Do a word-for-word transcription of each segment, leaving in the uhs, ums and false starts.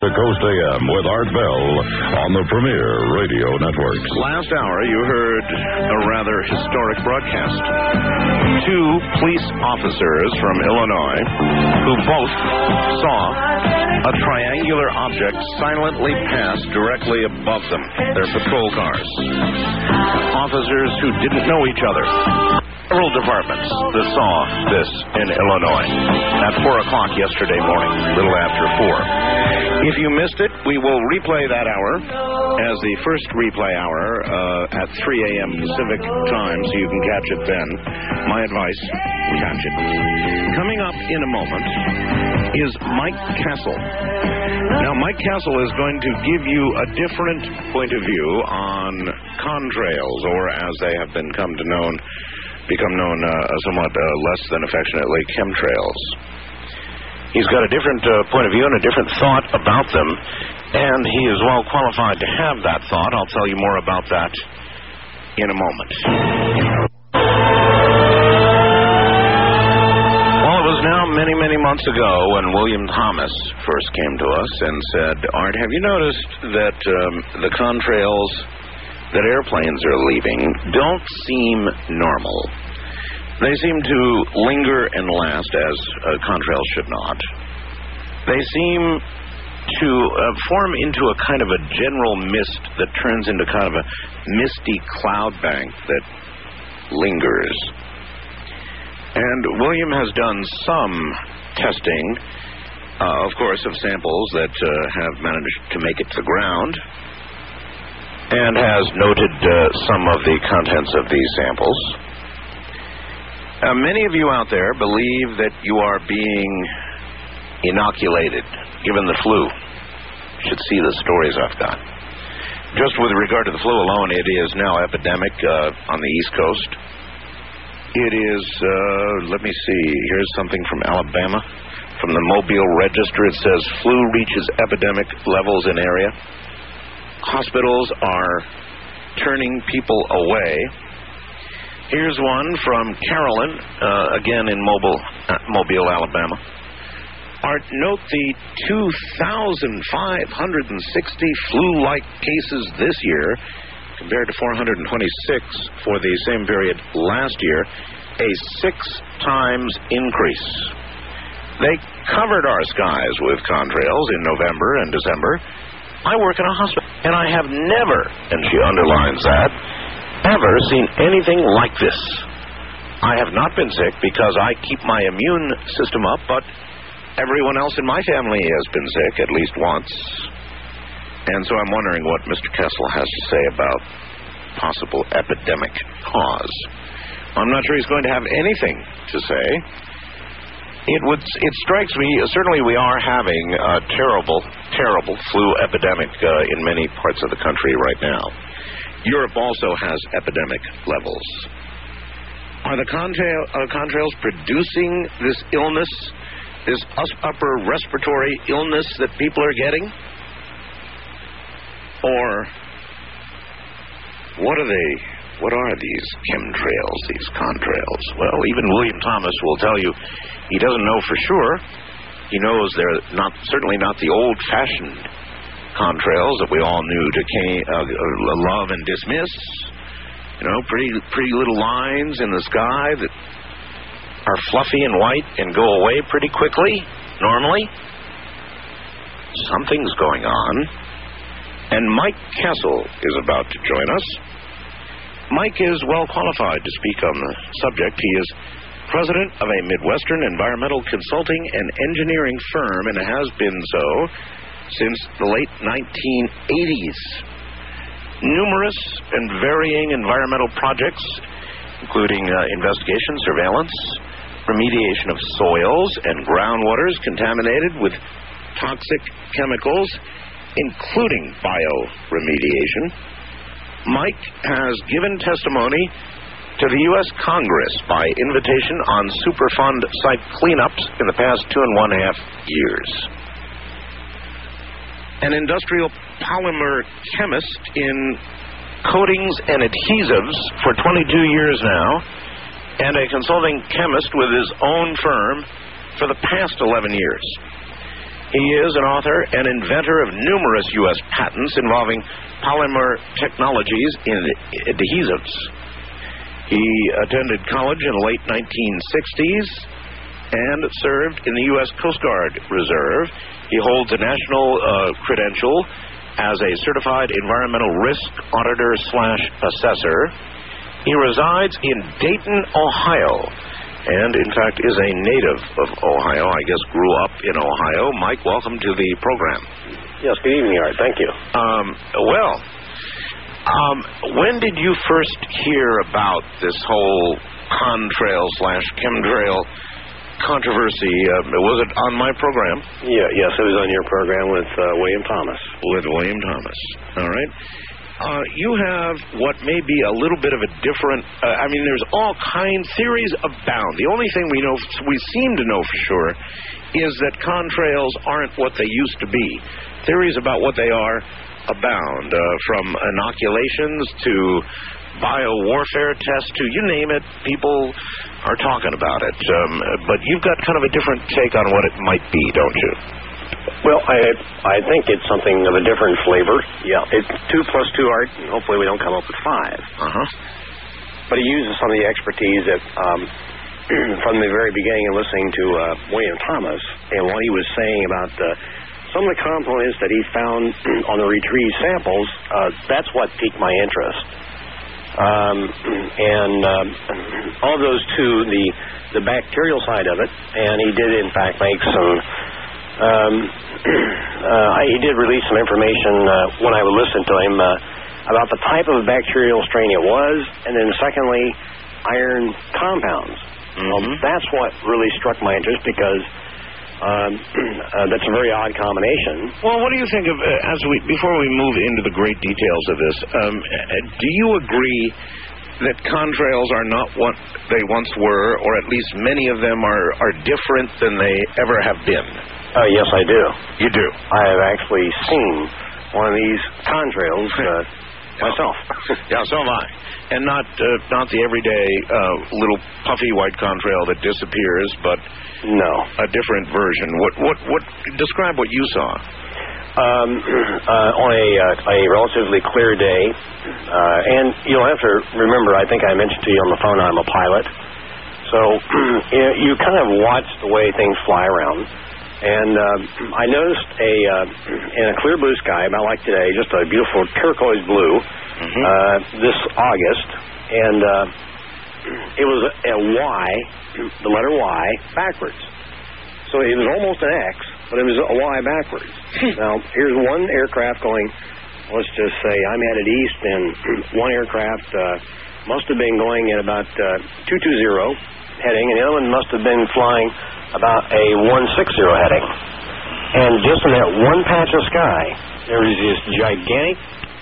The Coast A M with Art Bell on the Premier Radio Network. Last hour, you heard a rather historic broadcast. Two police officers from Illinois who both saw a triangular object silently pass directly above them, their patrol cars. Officers who didn't know each other. Several departments that saw this in Illinois at four o'clock yesterday morning, a little after four. If you missed it, we will replay that hour as the first replay hour uh, at three a.m. Pacific time, so you can catch it then. My advice, catch it. Coming up in a moment is Mike Castle. Now, Mike Castle is going to give you a different point of view on contrails, or as they have been come to known, become known uh, somewhat uh, less than affectionately, chemtrails. He's got a different uh, point of view and a different thought about them, and he is well qualified to have that thought. I'll tell you more about that in a moment. Well, it was now many, many months ago when William Thomas first came to us and said, Art, have you noticed that um, the contrails that airplanes are leaving don't seem normal? They seem to linger and last, as uh, contrails should not. They seem to uh, form into a kind of a general mist that turns into kind of a misty cloud bank that lingers. And William has done some testing, uh, of course, of samples that uh, have managed to make it to the ground, and has noted uh, some of the contents of these samples. Uh, many of you out there believe that you are being inoculated, given the flu. You should see the stories I've got. Just with regard to the flu alone, it is now epidemic uh, on the East Coast. It is, uh, let me see, here's something from Alabama. From the Mobile Register, it says flu reaches epidemic levels in area. Hospitals are turning people away. Here's one from Carolyn, uh, again in Mobile, uh, Mobile, Alabama. Art, note the two thousand five hundred sixty flu-like cases this year compared to four hundred twenty-six for the same period last year, a six times increase. They covered our skies with contrails in November and December. I work in a hospital, and I have never, and she underlines that, ever seen anything like this. I have not been sick because I keep my immune system up, but everyone else in my family has been sick at least once. And so I'm wondering what Mister Kessel has to say about possible epidemic cause. I'm not sure he's going to have anything to say. It would. It strikes me, certainly we are having a terrible, terrible flu epidemic uh, in many parts of the country right now. Europe also has epidemic levels. Are the contrail, uh, contrails producing this illness, this upper respiratory illness that people are getting? Or what are they, what are these chemtrails, these contrails? Well, even William Thomas will tell you he doesn't know for sure. He knows they're not, certainly not the old-fashioned contrails that we all knew to uh, love and dismiss. You know, pretty, pretty little lines in the sky that are fluffy and white and go away pretty quickly, normally. Something's going on. And Mike Castle is about to join us. Mike is well qualified to speak on the subject. He is president of a Midwestern environmental consulting and engineering firm, and has been so since the late nineteen eighties. Numerous and varying environmental projects, including uh, investigation, surveillance, remediation of soils and groundwaters contaminated with toxic chemicals, including bioremediation. Mike has given testimony to the U S Congress by invitation on Superfund site cleanups in the past two and one half years. An industrial polymer chemist in coatings and adhesives for twenty-two years now, and a consulting chemist with his own firm for the past eleven years. He is an author and inventor of numerous U S patents involving polymer technologies in adhesives. He attended college in the late nineteen sixties and served in the U S Coast Guard Reserve. He holds a national uh, credential as a certified environmental risk auditor slash assessor. He resides in Dayton, Ohio, and, in fact, is a native of Ohio. I guess grew up in Ohio. Mike, welcome to the program. Yes, good evening, Art. Thank you. Um, well, um, when did you first hear about this whole contrail slash chemtrail controversy? Uh, was it on my program? Yeah, yes, it was on your program with uh, William Thomas. With William Thomas. All right. Uh, you have what may be a little bit of a different, uh, I mean, there's all kinds, theories abound. The only thing we know, we seem to know for sure, is that contrails aren't what they used to be. Theories about what they are abound, uh, from inoculations to biowarfare tests to you name it, people are talking about it. Um, but you've got kind of a different take on what it might be, don't you? Well, I I think it's something of a different flavor. Yeah, it's two plus two, Art. Hopefully we don't come up with five. Uh-huh. But he uses some of the expertise that, um, from the very beginning of listening to uh, William Thomas and what he was saying about uh, some of the components that he found on the retrieved samples, uh, that's what piqued my interest. Um, and um, all those two, the, the bacterial side of it, and he did, in fact, make some... Um, uh, he did release some information uh, when I would listen to him uh, about the type of bacterial strain it was, and then secondly, iron compounds. Mm-hmm. Well, that's what really struck my interest because um, uh, that's a very odd combination. Well, what do you think of, uh, as we before we move into the great details of this, um, uh, do you agree that contrails are not what they once were, or at least many of them are, are different than they ever have been? Uh, yes, I do. You do? I have actually seen one of these contrails uh, myself. Yeah, so have I. And not uh, not the everyday uh, little puffy white contrail that disappears, but no, a different version. What what what? Describe what you saw. Um, uh, on a uh, a relatively clear day, uh, and you'll have to remember. I think I mentioned to you on the phone I'm a pilot, so you kind of watch the way things fly around. And uh, I noticed a uh, in a clear blue sky, about like today, just a beautiful turquoise blue, mm-hmm. uh, this August, and uh, it was a Y, the letter Y, backwards. So it was almost an X, but it was a Y backwards. Now, here's one aircraft going, let's just say I'm headed east, and one aircraft uh, must have been going at about uh, two two zero heading, and the other one must have been flying about a one six zero heading. And just in that one patch of sky, there was this gigantic,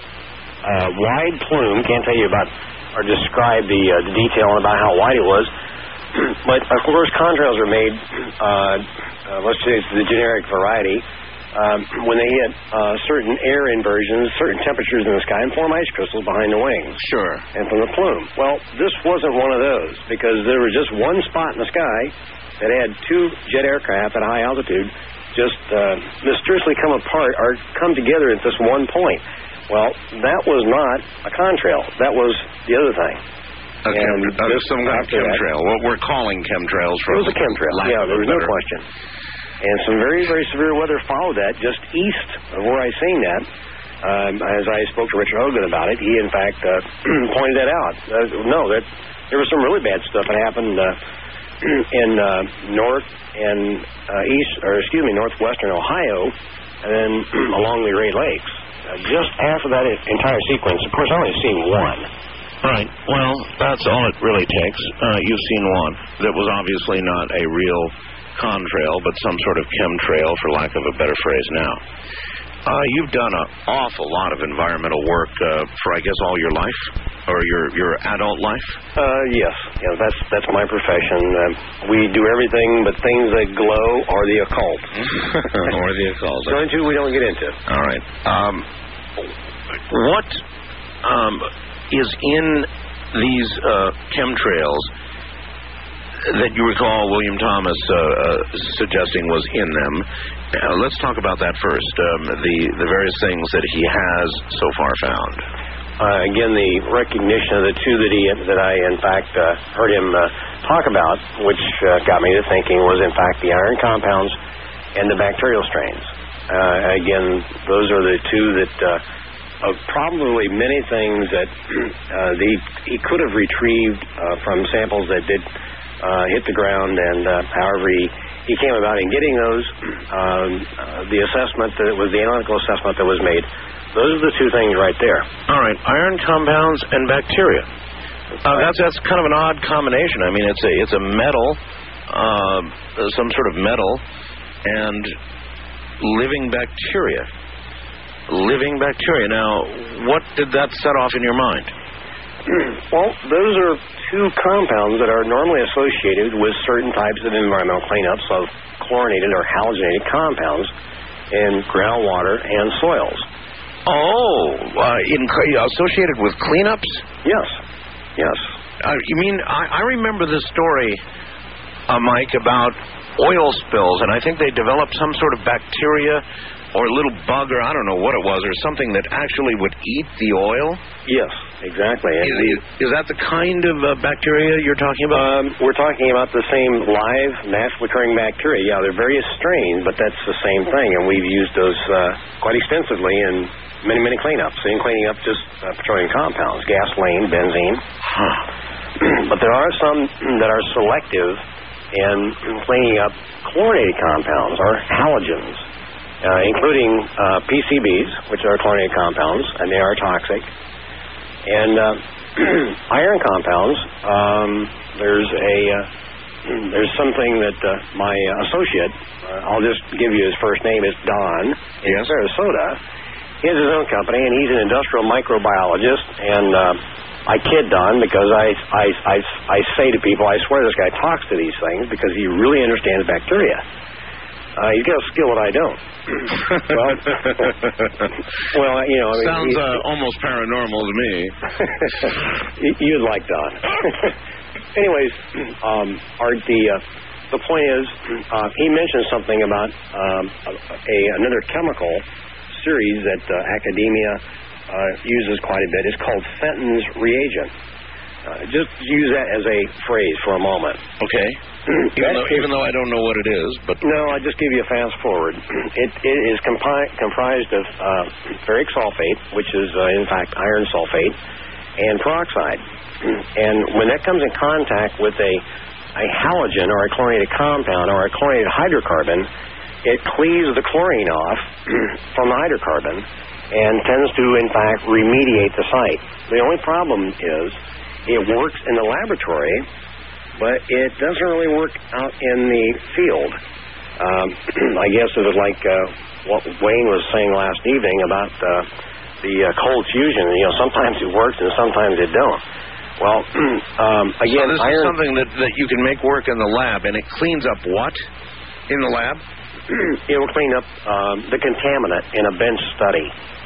uh, wide plume. Can't tell you about or describe the, uh, the detail about how wide it was. But, of course, contrails are made, uh, uh, let's say it's the generic variety, um, when they hit uh, certain air inversions, certain temperatures in the sky, and form ice crystals behind the wings. Sure. And from the plume. Well, this wasn't one of those, because there was just one spot in the sky that had two jet aircraft at high altitude just uh, mysteriously come apart or come together at this one point. Well, that was not a contrail. That was the other thing. A chem- uh, some kind of chemtrail. That, what we're calling chemtrails. It was a chemtrail. Yeah, there was no question. And some very, very severe weather followed that just east of where I seen that. Um, as I spoke to Richard Hogan about it, he, in fact, uh, pointed that out. Uh, no, that there was some really bad stuff that happened uh, in uh, north and uh, east, or excuse me, northwestern Ohio, and then along the Great Lakes. Uh, just after that entire sequence, of course, I only seen one. Right. Well, that's all it really takes. Uh, you've seen one that was obviously not a real contrail, but some sort of chemtrail, for lack of a better phrase now. Uh, you've done an awful lot of environmental work uh, for, I guess, all your life, or your your adult life? Uh, yes. Yeah, that's that's my profession. Uh, we do everything but things that glow or the occult. Or the occult. So into we don't get into. All right. Um, what um, is in these uh, chemtrails that you recall William Thomas uh, uh, suggesting was in them. Uh, let's talk about that first. Um, the the various things that he has so far found. Uh, again, the recognition of the two that he that I in fact uh, heard him uh, talk about, which uh, got me to thinking, was in fact the iron compounds and the bacterial strains. Uh, again, those are the two that. Uh, Of probably many things that uh, the, he could have retrieved uh, from samples that did uh, hit the ground, and uh, however he, he came about in getting those, um, uh, the assessment that was the analytical assessment that was made. Those are the two things right there. All right, iron compounds and bacteria. Uh, that's that's kind of an odd combination. I mean, it's a it's a metal, uh, some sort of metal, and living bacteria. Living bacteria. Now, what did that set off in your mind? Well, those are two compounds that are normally associated with certain types of environmental cleanups of chlorinated or halogenated compounds in groundwater and soils. Oh, uh, in, associated with cleanups? Yes, yes. Uh, you mean, I, I remember this story, uh, Mike, about oil spills, and I think they developed some sort of bacteria or a little bug, or I don't know what it was, or something that actually would eat the oil? Yes, exactly. Is, is that the kind of uh, bacteria you're talking about? Um, we're talking about the same live, naturally occurring bacteria. Yeah, they're various strains, but that's the same thing, and we've used those uh, quite extensively in many, many cleanups, in cleaning up just uh, petroleum compounds, gasoline, benzene. Huh. But there are some that are selective in cleaning up chlorinated compounds, or halogens. Uh, including uh, P C Bs, which are chlorinated compounds, and they are toxic. And uh, iron compounds, um, there's a uh, there's something that uh, my associate, uh, I'll just give you his first name, is Don in yes. Sarasota. He has his own company, and he's an industrial microbiologist. And uh, I kid Don because I, I, I, I say to people, I swear this guy talks to these things because he really understands bacteria. Uh, he's got a skill that I don't. well, well, you know, I mean, sounds uh, almost paranormal to me. You'd like Don. Anyways, um, Art, the uh, the point is, uh, he mentioned something about um, a another chemical series that uh, academia uh, uses quite a bit. It's called Fenton's reagent. Uh, just use that as a phrase for a moment. Okay. even, though, even though I don't know what it is, but no, I'll just give you a fast forward. It, it is compi- comprised of uh, ferric sulfate, which is uh, in fact iron sulfate, and peroxide. And when that comes in contact with a, a halogen or a chlorinated compound or a chlorinated hydrocarbon, it cleaves the chlorine off from the hydrocarbon and tends to, in fact, remediate the site. The only problem is it works in the laboratory, but it doesn't really work out in the field. Um, I guess it was like uh, what Wayne was saying last evening about uh, the uh, cold fusion. You know, sometimes it works and sometimes it don't. Well, um, again, so this iron, is something that, that you can make work in the lab, and it cleans up what in the lab? It will clean up um, the contaminant in a bench study.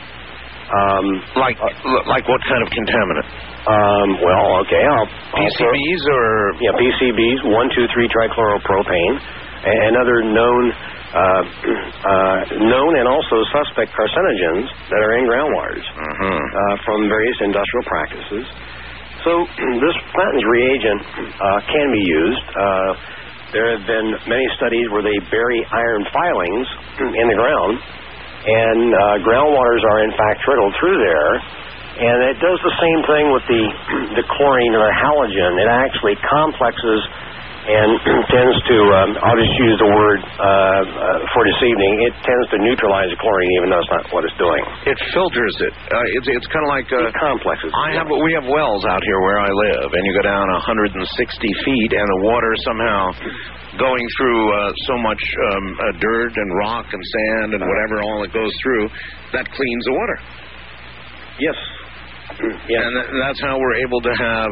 Um, like uh, like what kind of contaminant? Um, well, okay, I'll, P C Bs or yeah, P C Bs, one two three trichloropropane, and other known uh, uh, known and also suspect carcinogens that are in groundwaters uh-huh. uh, from various industrial practices. So this Fenton's reagent uh, can be used. Uh, there have been many studies where they bury iron filings in the ground, and uh, groundwaters are in fact trickled through there, and it does the same thing with the the chlorine or the halogen. It actually complexes and tends to, um, I'll just use the word uh, uh, for this evening, it tends to neutralize the chlorine, even though it's not what it's doing. It filters it. Uh, it's it's kind of like uh, it complexes. I have we have wells out here where I live, and you go down one hundred sixty feet, and the water somehow going through uh, so much um, uh, dirt and rock and sand and whatever all it goes through, that cleans the water. Yes. Yeah, and th- that's how we're able to have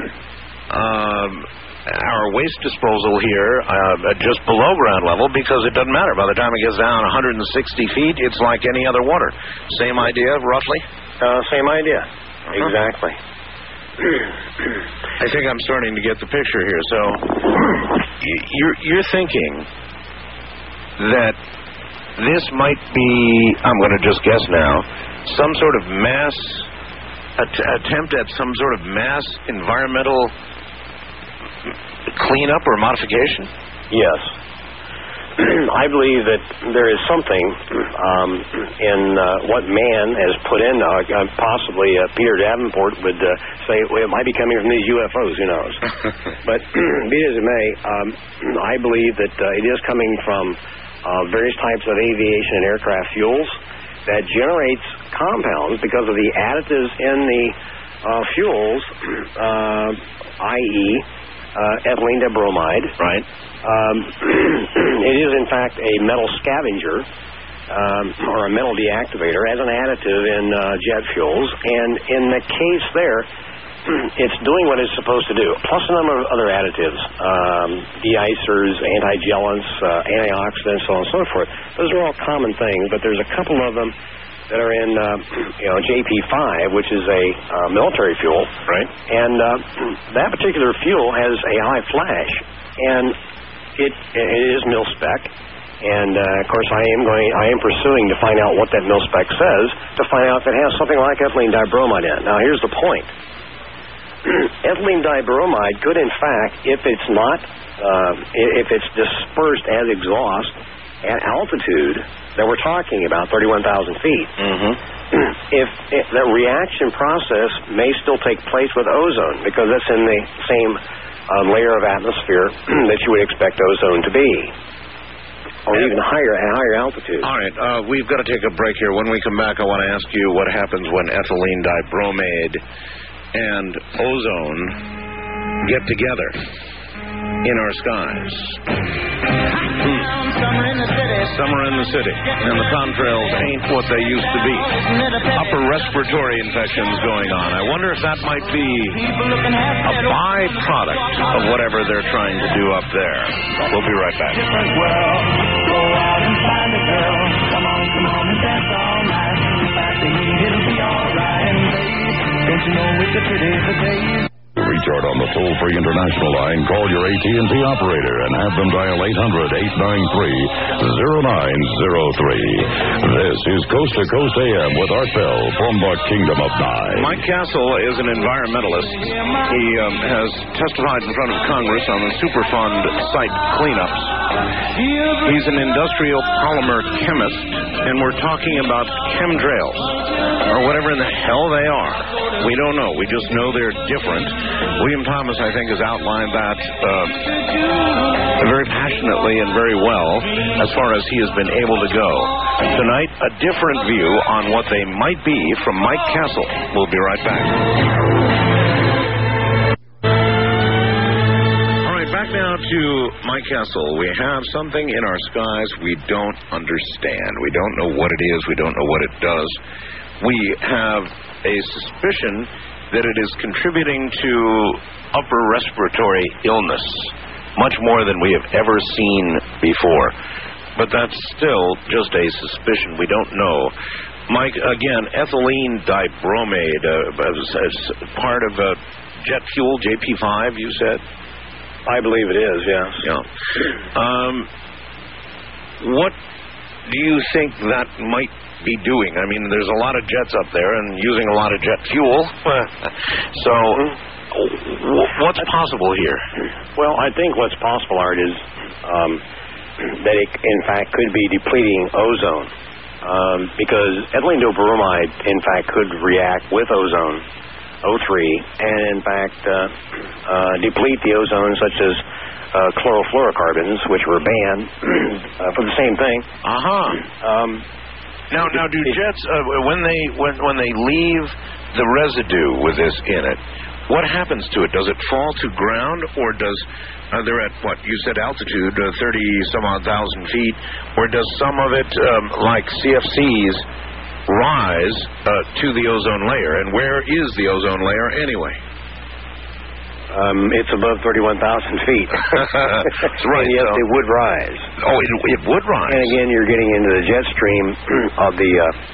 um, our waste disposal here uh, just below ground level, because it doesn't matter. By the time it gets down one hundred sixty feet, it's like any other water. Same idea, roughly? Uh, same idea. Uh-huh. Exactly. I think I'm starting to get the picture here. So you're, you're thinking that this might be, I'm going to just guess now, some sort of mass att- attempt at some sort of mass environmental cleanup or modification? Yes. I believe that there is something um, in uh, what man has put in. Uh, possibly uh, Peter Davenport would uh, say, well, it might be coming from these U F Os, who knows. But be it as it may, um, I believe that uh, it is coming from uh, various types of aviation and aircraft fuels that generates compounds because of the additives in the uh, fuels, uh, that is, uh, ethylene dibromide. Right. Um, it is, in fact, a metal scavenger um, or a metal deactivator as an additive in uh, jet fuels. And in the case there, it's doing what it's supposed to do, plus a number of other additives, um, de-icers, anti-gellants, uh, antioxidants, so on and so forth. Those are all common things, but there's a couple of them that are in, uh, you know, J P five, which is a uh, military fuel. Right. And uh, that particular fuel has a high flash, and It, it is mil-spec, and uh, of course I am going. I am pursuing to find out what that mil-spec says to find out if it has something like ethylene dibromide in it. Now, here's the point: ethylene dibromide could, in fact, if it's not, uh, if it's dispersed as exhaust at altitude that we're talking about, thirty-one thousand feet, mm-hmm. if, if the reaction process may still take place with ozone because that's in the same Uh, layer of atmosphere that you would expect ozone to be, or even higher at higher altitude. All right, uh, we've got to take a break here. When we come back, I want to ask you what happens when ethylene dibromide and ozone get together in our skies. Hmm. Summer in the city. Summer in the city. And the contrails ain't what they used to be. Upper respiratory infections going on. I wonder if that might be a byproduct of whatever they're trying to do up there. We'll be right back. Go out and find a girl. Come on, come on and dance all night. It'll be all right. And babe, don't you know it's a pity for days. To reach out on the toll-free international line, call your A T and T operator and have them dial eight hundred, eight nine three, oh nine oh three. This is Coast to Coast A M with Art Bell from the Kingdom of Nye. Mike Castle is an environmentalist. He um, has testified in front of Congress on the Superfund site cleanups. He's an industrial polymer chemist, and we're talking about chemtrails, or whatever in the hell they are. We don't know. We just know they're different. William Thomas, I think, has outlined that uh, very passionately and very well as far as he has been able to go. Tonight, a different view on what they might be from Mike Castle. We'll be right back. All right, back now to Mike Castle. We have something in our skies we don't understand. We don't know what it is. We don't know what it does. We have a suspicion that it is contributing to upper respiratory illness much more than we have ever seen before. But that's still just a suspicion. We don't know. Mike, again, ethylene dibromide, uh, as, as part of uh, jet fuel, J P five, you said? I believe it is, yes. Yeah. Um, what do you think that might be doing? I mean, there's a lot of jets up there and using a lot of jet fuel. So, what's possible here? Well, I think what's possible, Art, is um, that it, in fact, could be depleting ozone. Um, because ethylene dibromide, in fact, could react with ozone, O three, and, in fact, uh, uh, deplete the ozone, such as uh, chlorofluorocarbons, which were banned uh, for the same thing. Uh-huh. Um, Now, now, do jets uh, when they when when they leave the residue with this in it, what happens to it? Does it fall to ground, or does uh, they're at what you said altitude, uh, thirty some odd thousand feet, or does some of it, um, like C F Cs, rise uh, to the ozone layer? And where is the ozone layer anyway? Um, it's above thirty-one thousand feet. That's right. And yes, so. it would rise. Oh, it, it would rise. And again, you're getting into the jet stream of the uh,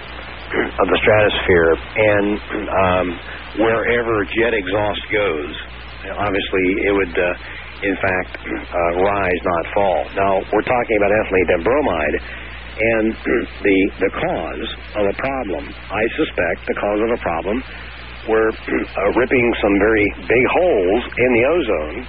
of the stratosphere, and um, wherever jet exhaust goes, obviously it would, uh, in fact, uh, rise, not fall. Now, we're talking about ethylene dibromide, and the the cause of a problem, I suspect the cause of a problem, we're uh, ripping some very big holes in the ozone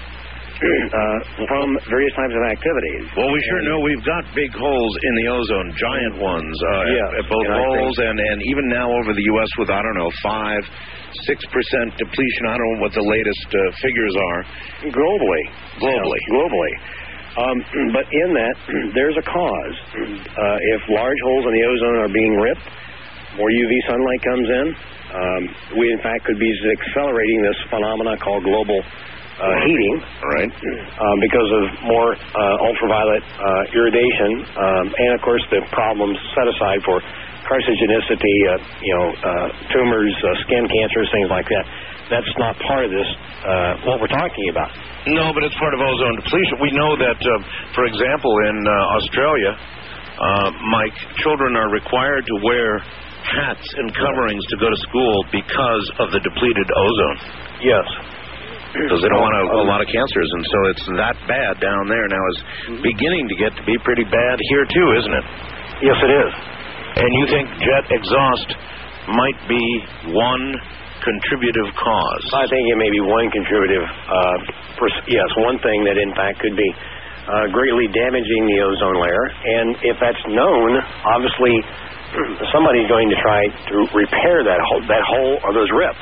uh, from various types of activities. Well, we sure know we've got big holes in the ozone, giant ones, uh, yes, at, at both and poles, and, and even now over the U S with, I don't know, five, six percent depletion. I don't know what the latest uh, figures are. Globally. Globally. You know, globally. Um, but in that, there's a cause. Uh, if large holes in the ozone are being ripped, more U V sunlight comes in, um, we in fact could be accelerating this phenomena called global Uh, heating, right? Um, because of more uh, ultraviolet uh, irradiation, um, and of course the problems set aside for carcinogenicity, uh, you know, uh, tumors, uh, skin cancers, things like that. That's not part of this. Uh, what we're talking about. No, but it's part of ozone depletion. We know that, uh, for example, in uh, Australia, uh, Mike, children are required to wear hats and coverings to go to school because of the depleted ozone. Yes. Because they don't want a, a lot of cancers, and so it's that bad down there. Now it's beginning to get to be pretty bad here, too, isn't it? Yes, it is. And you think jet exhaust might be one contributive cause? I think it may be one contributive, uh, pers- yes, one thing that, in fact, could be uh, greatly damaging the ozone layer. And if that's known, obviously, somebody's going to try to repair that hole, that hole or those rips.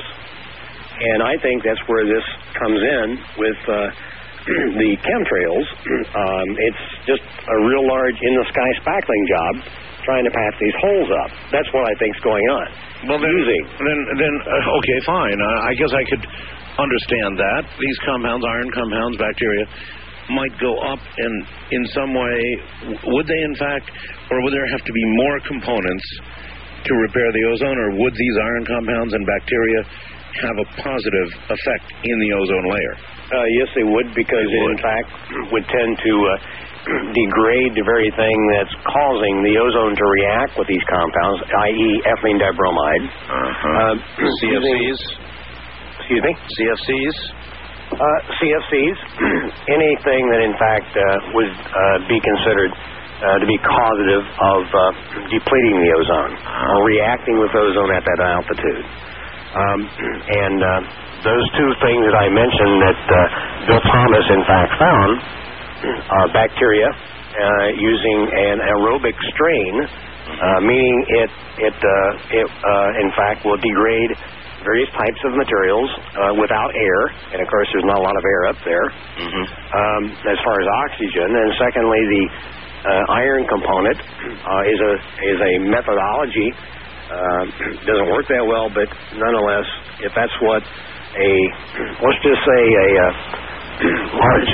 And I think that's where this comes in with uh, the chemtrails. Um, it's just a real large in-the-sky spackling job trying to patch these holes up. That's what I think's going on. Well, then, Using. then, then uh, okay, fine. Uh, I guess I could understand that. These compounds, iron compounds, bacteria, might go up and in some way, would they in fact, or would there have to be more components to repair the ozone, or would these iron compounds and bacteria have a positive effect in the ozone layer? Uh, yes, they would, because they it, would. in fact, would tend to uh, degrade the very thing that's causing the ozone to react with these compounds, that is ethylene dibromide. Uh-huh. Uh, C F Cs? Excuse me? C F Cs? Uh, C F Cs, anything that, in fact, uh, would uh, be considered uh, to be causative of uh, depleting the ozone or reacting with ozone at that altitude. Um, and uh, those two things that I mentioned that uh, Bill Thomas, in fact, found are bacteria uh, using an aerobic strain, uh, meaning it, it, uh, it uh, in fact, will degrade various types of materials uh, without air, and of course there's not a lot of air up there, mm-hmm. um, as far as oxygen. And secondly, the uh, iron component uh, is a is a methodology. Uh, doesn't work that well, but nonetheless, if that's what a, let's just say a uh, large,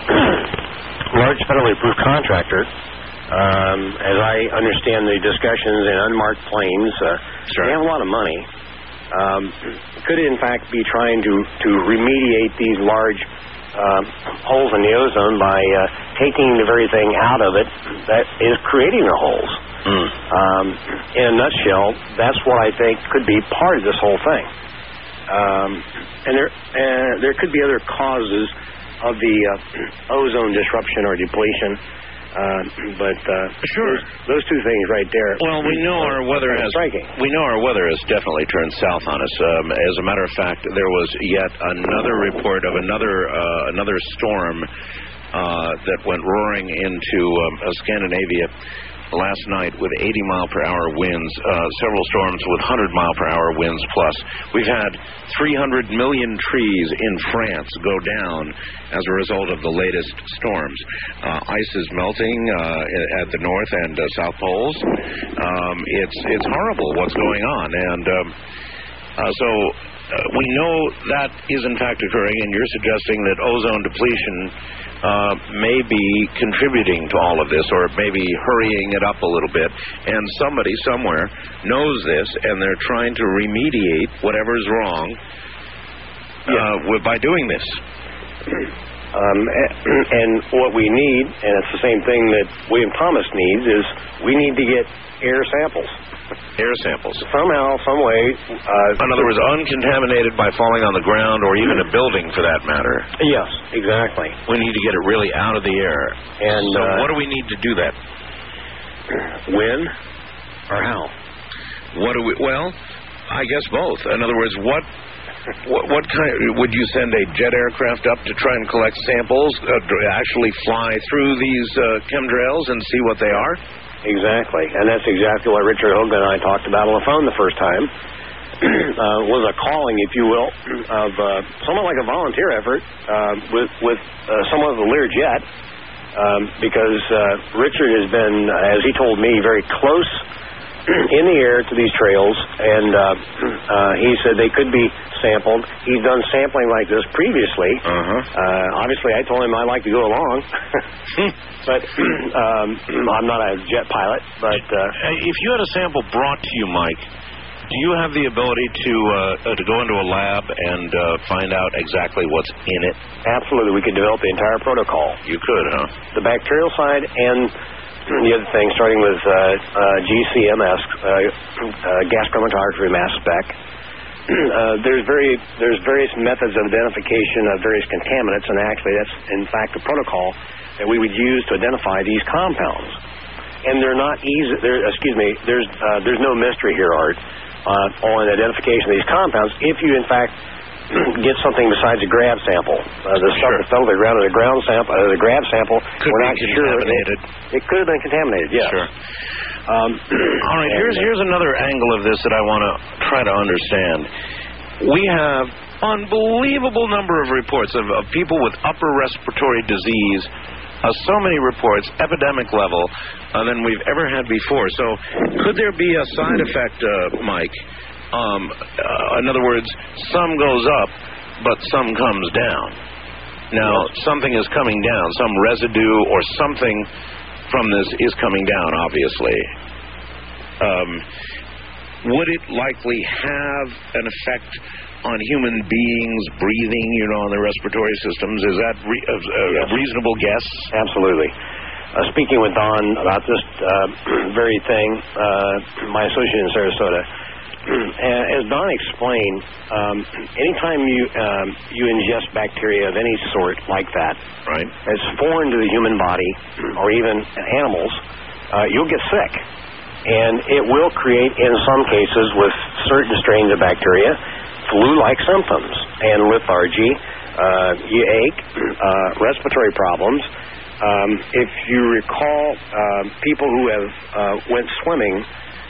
large federally approved contractor, um, as I understand the discussions in unmarked planes, uh, sure. they have a lot of money, um, could in fact be trying to, to remediate these large uh, holes in the ozone by uh, taking the very thing out of it that is creating the holes. Mm. Um, in a nutshell, that's what I think could be part of this whole thing. Um, and there uh, there could be other causes of the uh, ozone disruption or depletion, uh, but uh, sure, those, those two things right there. Well, we know our weather has striking. We know our weather has definitely turned south on us. Um, as a matter of fact, there was yet another report of another uh, another storm uh, that went roaring into um, uh, Scandinavia last night with eighty mile per hour winds, uh, several storms with one hundred mile per hour winds plus. We've had three hundred million trees in France go down as a result of the latest storms. Uh, ice is melting uh, at the north and uh, south poles. Um, it's it's horrible what's going on, and um, uh, so uh, we know that is in fact occurring, and you're suggesting that ozone depletion Uh, may be contributing to all of this, or maybe hurrying it up a little bit, and somebody somewhere knows this, and they're trying to remediate whatever's wrong uh, yeah. with, by doing this. Um, and what we need, and it's the same thing that William Thomas needs, is we need to get air samples. Air samples. Somehow, some way. Uh, In other words, uncontaminated by falling on the ground or even a building for that matter. Yes, exactly. We need to get it really out of the air. And so uh, what do we need to do that? When or how? What do we, well, I guess both. In other words, what what, what kind, would you send a jet aircraft up to try and collect samples, uh, to actually fly through these uh, chemtrails and see what they are? Exactly, and that's exactly what Richard Hoagland and I talked about on the phone the first time. uh, was a calling, if you will, of uh, somewhat like a volunteer effort uh, with with uh, somewhat of a Learjet, um, because uh, Richard has been, as he told me, very close in the air to these trails, and uh, uh, he said they could be sampled. He's done sampling like this previously. Uh-huh. Uh, obviously, I told him I'd like to go along, but um, I'm not a jet pilot. But uh, if you had a sample brought to you, Mike, do you have the ability to uh, to go into a lab and uh, find out exactly what's in it? Absolutely, we could develop the entire protocol. You could, huh? The bacterial side and the other thing, starting with uh, uh, G C M S, uh, uh, gas chromatography mass spec. Uh, there's very there's various methods of identification of various contaminants, and actually that's in fact a protocol that we would use to identify these compounds. And they're not easy. There, excuse me. There's uh, there's no mystery here, Art, uh, on identification of these compounds. If you in fact get something besides a grab sample, uh, the stuff Sure. that fell to the ground as a ground sample, uh, the grab sample, Could we're be not sure. contaminated. It, it could have been contaminated. Yes. Sure. Um, All right, and, here's here's another angle of this that I want to try to understand. We have unbelievable number of reports of, of people with upper respiratory disease, uh, so many reports, epidemic level, uh, than we've ever had before. So could there be a side effect, uh, Mike? Um, uh, in other words, some goes up, but some comes down. Now, something is coming down, some residue or something from this is coming down, obviously. Um, would it likely have an effect on human beings breathing, you know, on their respiratory systems? Is that re- a, a Yes. reasonable guess? Absolutely. Uh, speaking with Don about this uh, very thing, uh, my associate in Sarasota, as Don explained, um, anytime you um, you ingest bacteria of any sort like that, Right. that's foreign to the human body or even animals, uh, you'll get sick. And it will create, in some cases, with certain strains of bacteria, flu-like symptoms and lethargy, uh, you ache, uh, respiratory problems. Um, if you recall, uh, people who have uh, went swimming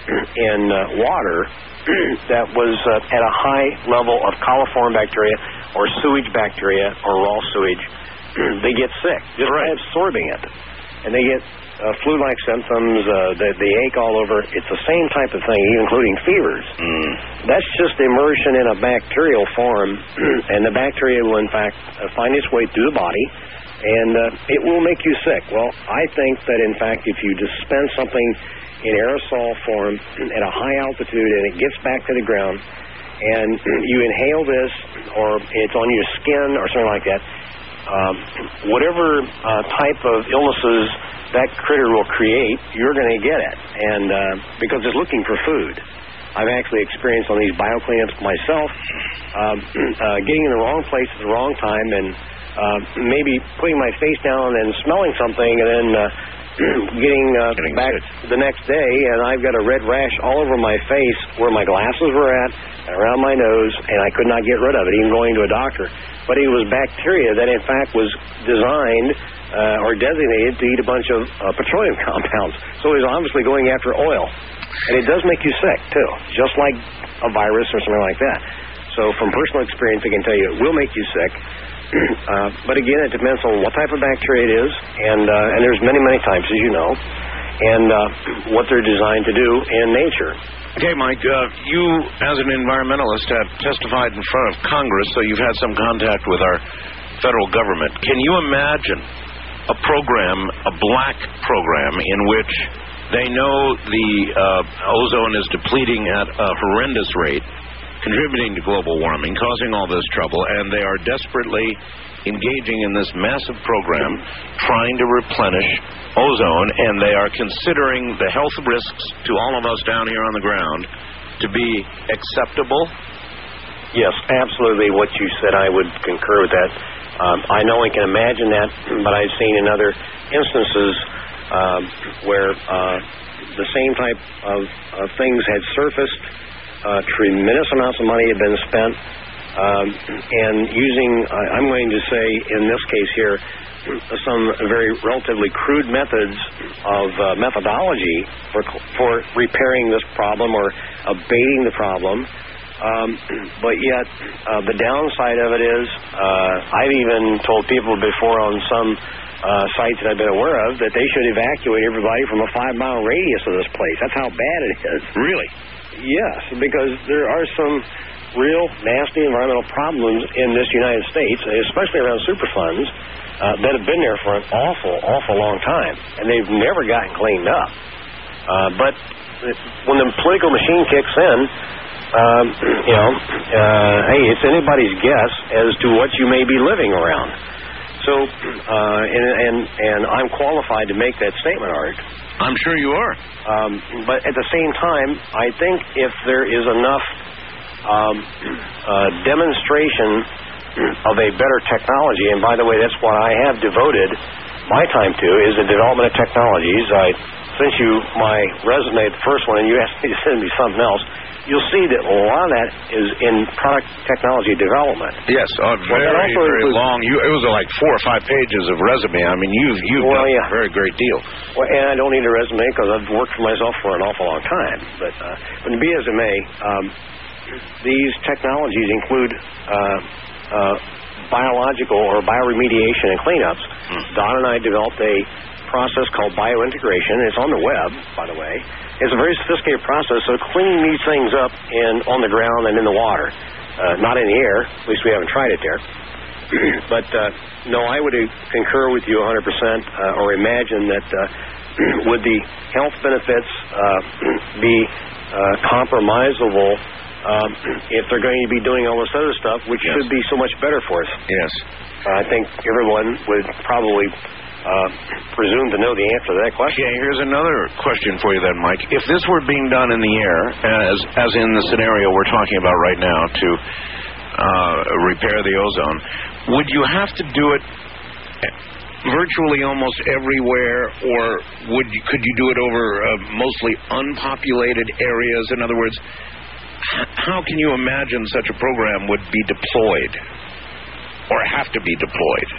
in uh, water that was uh, at a high level of coliform bacteria or sewage bacteria or raw sewage, they get sick just by absorbing it. And they get uh, flu-like symptoms, uh, they, they ache all over. It's the same type of thing, including fevers. Mm. That's just immersion in a bacterial form, and the bacteria will, in fact, uh, find its way through the body, and uh, it will make you sick. Well, I think that, in fact, if you dispense something in aerosol form at a high altitude and it gets back to the ground, and you inhale this, or it's on your skin or something like that, um, whatever uh, type of illnesses that critter will create, you're going to get it, and uh, because it's looking for food. I've actually experienced on these biocleanups myself, um, uh, getting in the wrong place at the wrong time, and uh, maybe putting my face down and smelling something, and then uh, getting, uh, Getting back sick. the next day, and I've got a red rash all over my face where my glasses were at, and around my nose, and I could not get rid of it, even going to a doctor. But it was bacteria that, in fact, was designed uh, or designated to eat a bunch of uh, petroleum compounds. So it was obviously going after oil. And it does make you sick, too, just like a virus or something like that. So from personal experience, I can tell you it will make you sick. uh, but again, it depends on what type of bacteria it is, and uh, and there's many, many types, as you know, and uh, what they're designed to do in nature. Okay, Mike, uh, you, as an environmentalist, have testified in front of Congress, so you've had some contact with our federal government. Can you imagine a program, a black program, in which they know the uh, ozone is depleting at a horrendous rate, contributing to global warming, causing all this trouble, and they are desperately engaging in this massive program trying to replenish ozone, and they are considering the health risks to all of us down here on the ground to be acceptable. Yes, absolutely what you said. I would concur with that. Um, I know I can imagine that, but I've seen in other instances um, where uh, the same type of, of things had surfaced, uh, tremendous amounts of money had been spent, um, and using, uh, I'm going to say in this case here, some very relatively crude methods of uh, methodology for, for repairing this problem or abating the problem. Um, but yet, uh, the downside of it is, uh, I've even told people before on some uh, sites that I've been aware of that they should evacuate everybody from a five-mile radius of this place. That's how bad it is. Really? Yes, because there are some real nasty environmental problems in this United States, especially around Superfunds, uh, that have been there for an awful, awful long time, and they've never gotten cleaned up. Uh, but when the political machine kicks in, Um, you know, uh, hey, it's anybody's guess as to what you may be living around. So, uh, and, and and I'm qualified to make that statement, Art. I'm sure you are. Um, but at the same time, I think if there is enough um, uh, demonstration of a better technology, and by the way, that's what I have devoted my time to, is the development of technologies. I sent you my resume, the first one, and you asked me to send me something else. You'll see that a lot of that is in product technology development. Yes, uh, very, well, very includes, long. You, it was uh, like four or five pages of resume. I mean, you've, you've well, done yeah. a very great deal. Well, and I don't need a resume because I've worked for myself for an awful long time. But, uh, but be as it may, um, these technologies include uh, uh, biological or bioremediation and cleanups. Hmm. Don and I developed a process called biointegration. It's on the web, by the way. It's a very sophisticated process, so cleaning these things up in on the ground and in the water, uh, not in the air. At least we haven't tried it there. But uh, no, I would concur with you one hundred percent, uh, or imagine that uh, would the health benefits uh, be uh, compromisable um, if they're going to be doing all this other stuff, which yes. should be so much better for us. Yes. Uh, I think everyone would probably Uh, presume to know the answer to that question. Okay, here's another question for you then, Mike. If this were being done in the air, as as in the scenario we're talking about right now, to uh, repair the ozone, would you have to do it virtually almost everywhere, or would you, could you do it over uh, mostly unpopulated areas? In other words, h- how can you imagine such a program would be deployed, or have to be deployed?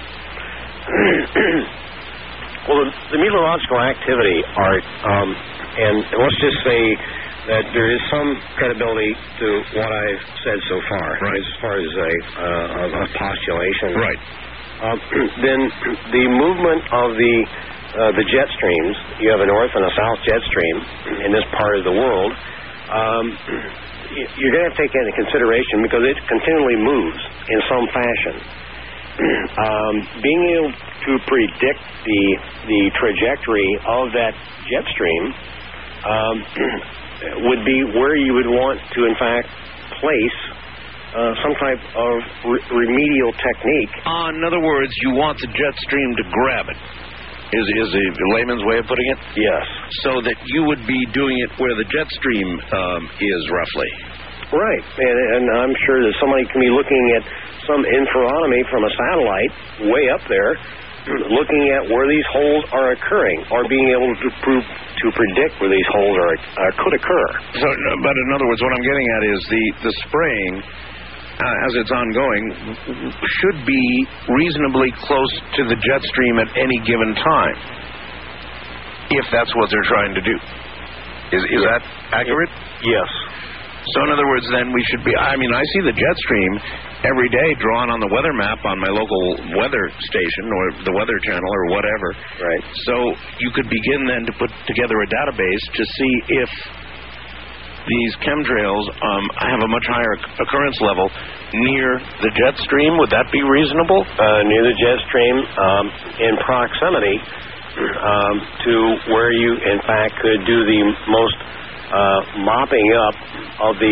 Well, the, the meteorological activity, Art, um, and let's just say that there is some credibility to what I've said so far, right. as far as a, uh, a postulation. Right. Um, then the movement of the uh, the jet streams, you have a north and a south jet stream in this part of the world, um, you're going to have to take that into consideration because it continually moves in some fashion. Um, being able to predict the the trajectory of that jet stream um, would be where you would want to, in fact, place uh, some type of re- remedial technique. Uh, in other words, you want the jet stream to grab it. Is is a layman's way of putting it? Yes. So that you would be doing it where the jet stream um, is roughly. Right, and, and I'm sure that somebody can be looking at some interferonomy from a satellite way up there, looking at where these holes are occurring, or being able to prove to predict where these holes are uh, could occur. So, but in other words, what I'm getting at is the the spraying, uh, as it's ongoing, should be reasonably close to the jet stream at any given time, if that's what they're trying to do. Is is yeah. that accurate? Yes. So in other words, then we should be, I mean, I see the jet stream every day drawn on the weather map on my local weather station or the weather channel or whatever. Right. So you could begin then to put together a database to see if these chemtrails um, have a much higher occurrence level near the jet stream. Would that be reasonable? Uh, near the jet stream, um, in proximity um, to where you, in fact, could do the most Uh, mopping up of the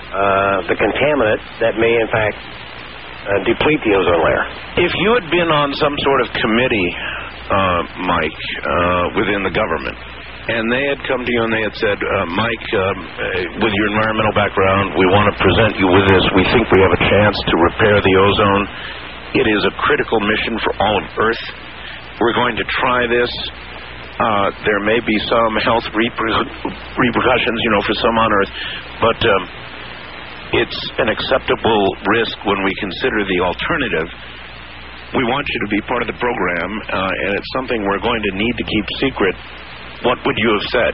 uh, the contaminant that may, in fact, uh, deplete the ozone layer. If you had been on some sort of committee, uh, Mike, uh, within the government, and they had come to you and they had said, uh, Mike, um, uh, with your environmental background, we want to present you with this. We think we have a chance to repair the ozone. It is a critical mission for all of Earth. We're going to try this. Uh, there may be some health reper- repercussions, you know, for some on Earth, but um, it's an acceptable risk when we consider the alternative. We want you to be part of the program, uh, and it's something we're going to need to keep secret. What would you have said?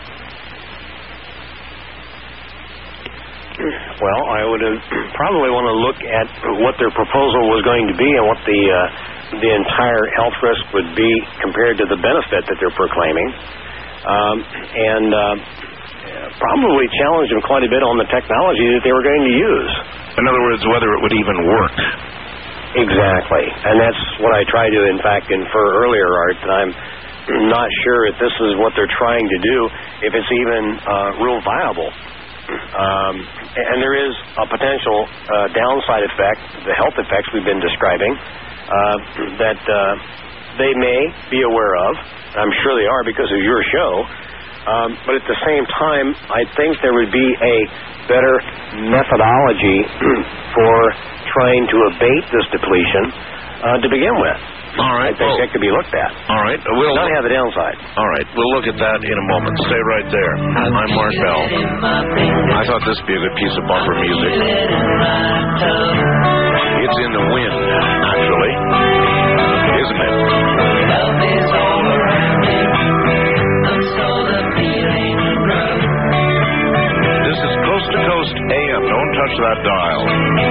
Well, I would have probably want to look at what their proposal was going to be and what the uh, the entire health risk would be compared to the benefit that they're proclaiming, um, and uh, probably challenge them quite a bit on the technology that they were going to use. In other words, whether it would even work. Exactly, and that's what I tried to, in fact, infer earlier, Art, that I'm not sure if this is what they're trying to do, if it's even uh, real viable. Um, and there is a potential uh, downside effect, the health effects we've been describing, uh, that uh, they may be aware of. I'm sure they are because of your show. Um, but at the same time, I think there would be a better methodology for trying to abate this depletion uh, to begin with. All right. I think well, that could be looked at. All right. We'll not have the downside. All right. We'll look at that in a moment. Stay right there. I'm Mark Bell. I thought this would be a good piece of bumper music. It's in the wind, actually. Isn't it? This is Coast to Coast A M. Don't touch that dial.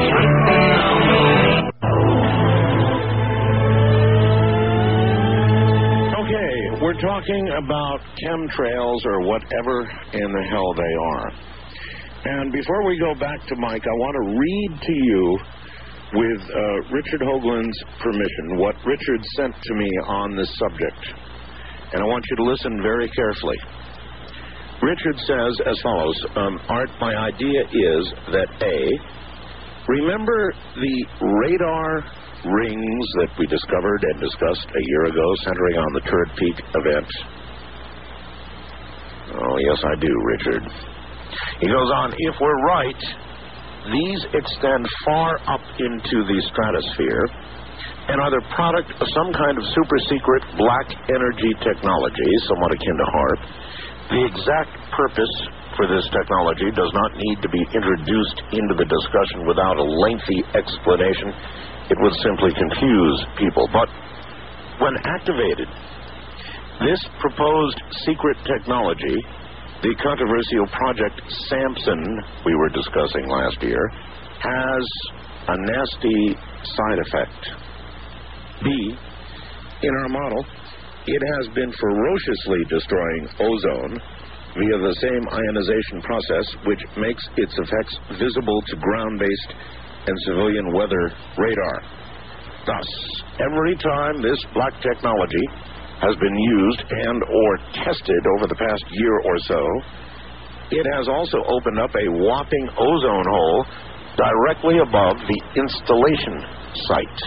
We're talking about chemtrails or whatever in the hell they are. And before we go back to Mike, I want to read to you, with uh, Richard Hoagland's permission, what Richard sent to me on this subject. And I want you to listen very carefully. Richard says as follows, um, Art, my idea is that A, remember the radar rings that we discovered and discussed a year ago centering on the Turd Peak event? Oh, yes, I do, Richard. He goes on, if we're right, these extend far up into the stratosphere and are the product of some kind of super-secret black energy technology, somewhat akin to HAARP. The exact purpose for this technology does not need to be introduced into the discussion without a lengthy explanation. It would simply confuse people. But when activated, this proposed secret technology, the controversial Project Samson we were discussing last year, has a nasty side effect. B, in our model, it has been ferociously destroying ozone via the same ionization process which makes its effects visible to ground-based and civilian weather radar. Thus, every time this black technology has been used and or tested over the past year or so, it has also opened up a whopping ozone hole directly above the installation site.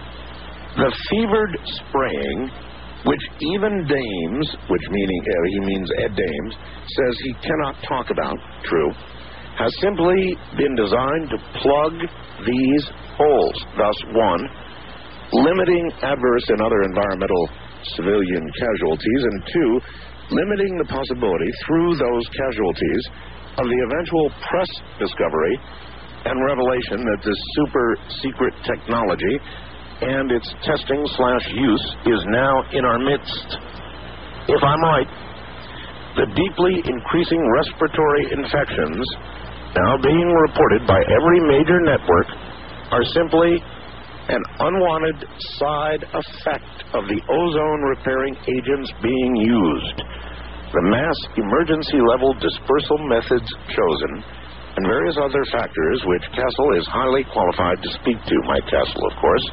The fevered spraying, which even Dames, which meaning uh, he means Ed Dames, says he cannot talk about, true, has simply been designed to plug these holes. Thus, one, limiting adverse and other environmental civilian casualties, and two, limiting the possibility through those casualties of the eventual press discovery and revelation that this super secret technology and its testing slash use is now in our midst. If I'm right, the deeply increasing respiratory infections now being reported by every major network are simply an unwanted side effect of the ozone repairing agents being used. The mass emergency level dispersal methods chosen and various other factors which Castle is highly qualified to speak to. Mike Castle, of course.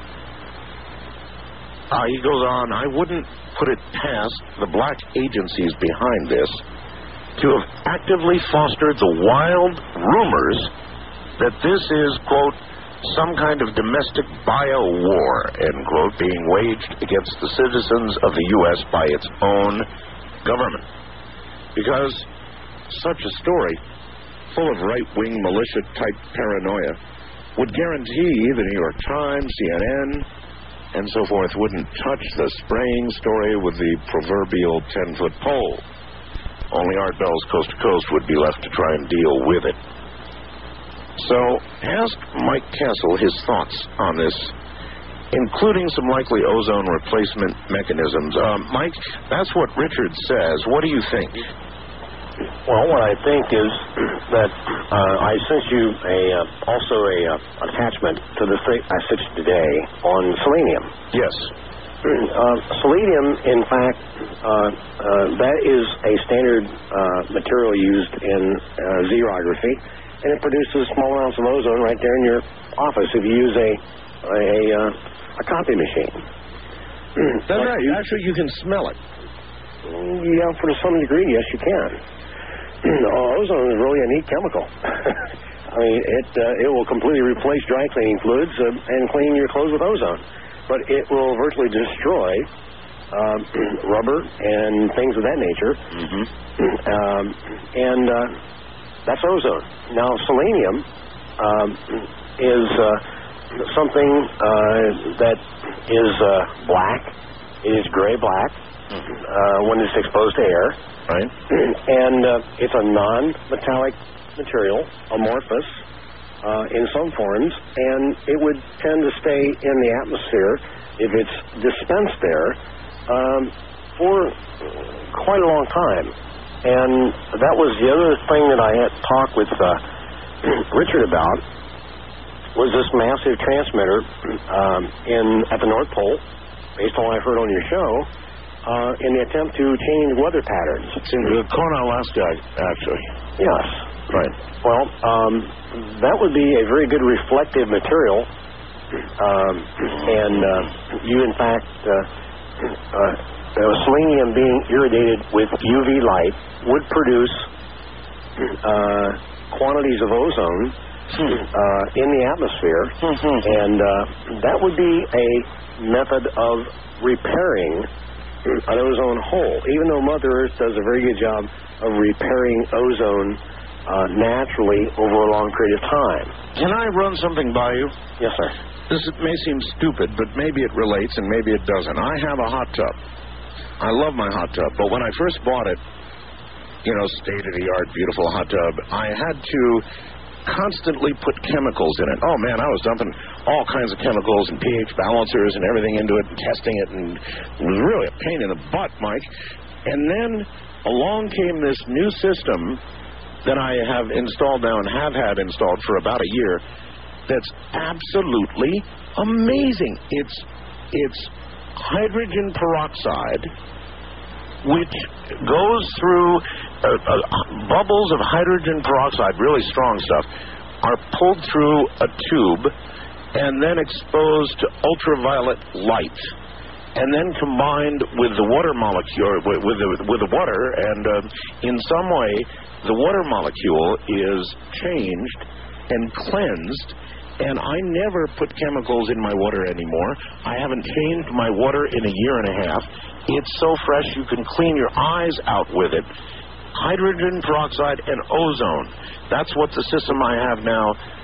Uh, he goes on, I wouldn't put it past the black agencies behind this to have actively fostered the wild rumors that this is, quote, some kind of domestic bio-war, end quote, being waged against the citizens of the U S by its own government. Because such a story, full of right-wing militia-type paranoia, would guarantee the New York Times, C N N, and so forth wouldn't touch the spraying story with the proverbial ten-foot pole. Only Art Bell's Coast to Coast would be left to try and deal with it. So, ask Mike Castle his thoughts on this, including some likely ozone replacement mechanisms. Uh, Mike, that's what Richard says. What do you think? Well, what I think is that uh, I sent you a uh, also a uh, attachment to the thing I sent you today on selenium. Yes. Uh, selenium, in fact, uh, uh, that is a standard uh, material used in uh, xerography, and it produces small amounts of ozone right there in your office if you use a a, a, a copy machine. That's right. Actually, you can smell it. Yeah, for some degree, yes, you can. Ozone is really a neat chemical. I mean, it uh, it will completely replace dry cleaning fluids uh, and clean your clothes with ozone, but it will virtually destroy uh, rubber and things of that nature. Mm-hmm. Um, and uh, that's ozone. Now, selenium um, is uh, something uh, that is uh, black. It is gray-black mm-hmm. uh, when it's exposed to air. Right. And uh, it's a non-metallic material, amorphous uh, in some forms, and it would tend to stay in the atmosphere if it's dispensed there um, for quite a long time. And that was the other thing that I had talked with uh, Richard about, was this massive transmitter um, in at the North Pole, based on what I've heard on your show, Uh, in the attempt to change weather patterns. It's in Kona, Alaska, actually. Yes. Right. Well, um, that would be a very good reflective material, um, and uh, you, in fact, uh, uh, selenium being irradiated with U V light would produce uh, quantities of ozone uh, in the atmosphere, and uh, that would be a method of repairing an ozone hole, even though Mother Earth does a very good job of repairing ozone uh, naturally over a long period of time. Can I run something by you? Yes, sir. This may seem stupid, but maybe it relates and maybe it doesn't. I have a hot tub. I love my hot tub, but when I first bought it, you know, state-of-the-art, beautiful hot tub, I had to constantly put chemicals in it. Oh, man, I was dumping all kinds of chemicals and pH balancers and everything into it and testing it, and it was really a pain in the butt, Mike. And then along came this new system that I have installed now and have had installed for about a year that's absolutely amazing. It's, it's hydrogen peroxide, which goes through uh, uh, bubbles of hydrogen peroxide, really strong stuff, are pulled through a tube and then exposed to ultraviolet light, and then combined with the water molecule, with, with, the, with the water, and uh, in some way the water molecule is changed and cleansed. And I never put chemicals in my water anymore. I haven't changed my water in a year and a half. It's so fresh you can clean your eyes out with it. Hydrogen peroxide and ozone. That's what the system I have now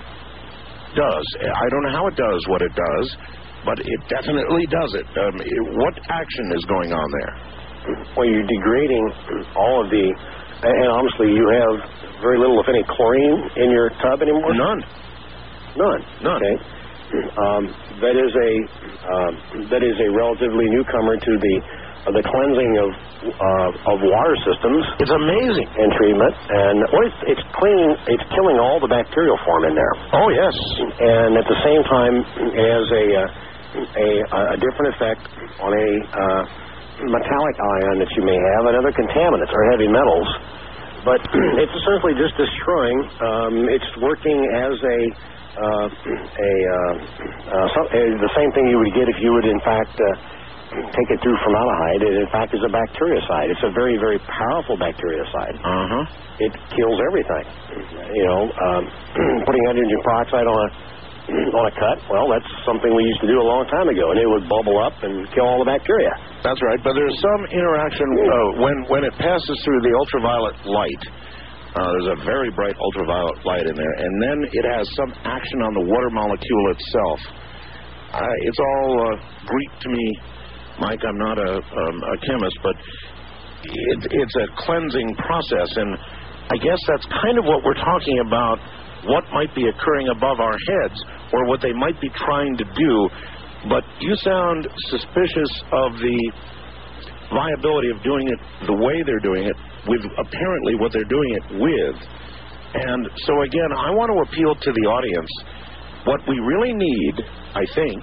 does. I don't know how it does what it does, but it definitely does it. Um, it what action is going on there? Well, you're degrading all of the... And honestly, you have very little, if any, chlorine in your tub anymore? None. None. None. Okay. Um, that is a um, that is a relatively newcomer to the uh, the cleansing of uh, of water systems. It's amazing. And treatment, and well, it's, it's cleaning, it's killing all the bacterial form in there. Oh yes. And at the same time, it has a a, a different effect on a uh, metallic ion that you may have, and other contaminants or heavy metals. But it's essentially just destroying. Um, it's working as a Uh, a, uh, uh, some, uh, the same thing you would get if you would, in fact, uh, take it through formaldehyde, it in fact is a bactericide. It's a very, very powerful bactericide. Uh-huh. It kills everything. You know, um, putting hydrogen peroxide on a on a cut, well, that's something we used to do a long time ago, and it would bubble up and kill all the bacteria. That's right, but there's some interaction uh, when, when it passes through the ultraviolet light. Uh, there's a very bright ultraviolet light in there, and then it has some action on the water molecule itself. Uh, it's all uh, Greek to me, Mike. I'm not a, um, a chemist, but it, it's a cleansing process, and I guess that's kind of what we're talking about, what might be occurring above our heads, or what they might be trying to do. But you sound suspicious of the viability of doing it the way they're doing it, with apparently what they're doing it with. And so, again, I want to appeal to the audience. What we really need, I think,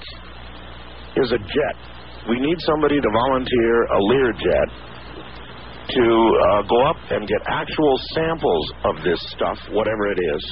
is a jet. We need somebody to volunteer a Learjet to uh, go up and get actual samples of this stuff, whatever it is,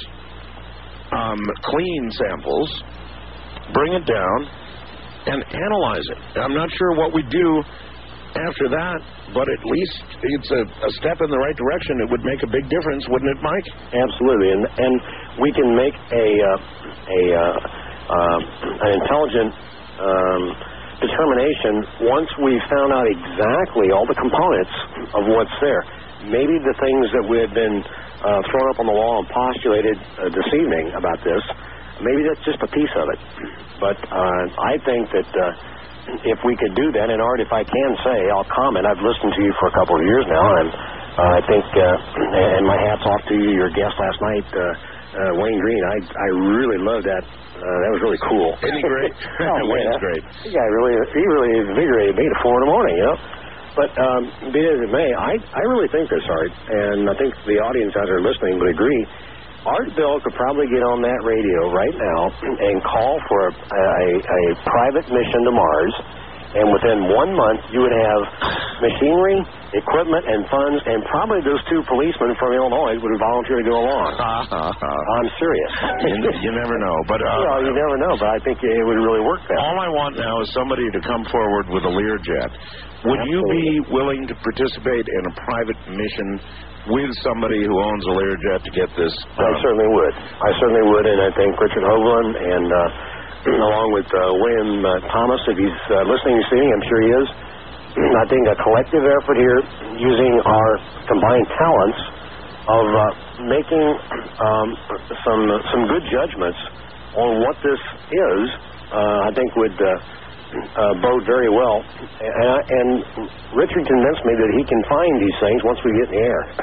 um, clean samples, bring it down, and analyze it. I'm not sure what we do after that, but at least it's a, a step in the right direction. It would make a big difference, wouldn't it, Mike? Absolutely, and and we can make a uh, a uh, um, an intelligent um, determination once we've found out exactly all the components of what's there. Maybe the things that we had been uh, thrown up on the wall and postulated uh, this evening about this, maybe that's just a piece of it. But uh, I think that uh, if we could do that, and Art, if I can say, I'll comment. I've listened to you for a couple of years now, and uh, I think, uh, and my hat's off to you, your guest last night, uh, uh, Wayne Green. I I really loved that. Uh, that was really cool. Isn't he great? Oh, Wayne's man, great. That guy really, he really invigorated me to four in the morning, you know. But um, be it as it may, I, I really think this, Art, and I think the audience out there listening would agree. Art Bell could probably get on that radio right now and call for a, a, a private mission to Mars, and within one month you would have machinery, equipment, and funds, and probably those two policemen from Illinois would volunteer to go along. I'm serious. you, you never know. But uh, well, you never know, but I think it would really work better. All I want now is somebody to come forward with a Learjet. Would Absolutely. you be willing to participate in a private mission with somebody who owns a Learjet to get this done? I certainly would. I certainly would, and I think Richard Hoagland and uh, along with uh, William uh, Thomas, if he's uh, listening this evening, I'm sure he is, I think a collective effort here using our combined talents of uh, making um, some some good judgments on what this is, uh, I think would uh, uh, bode very well. And, I, and Richard convinced me that he can find these things once we get in the air.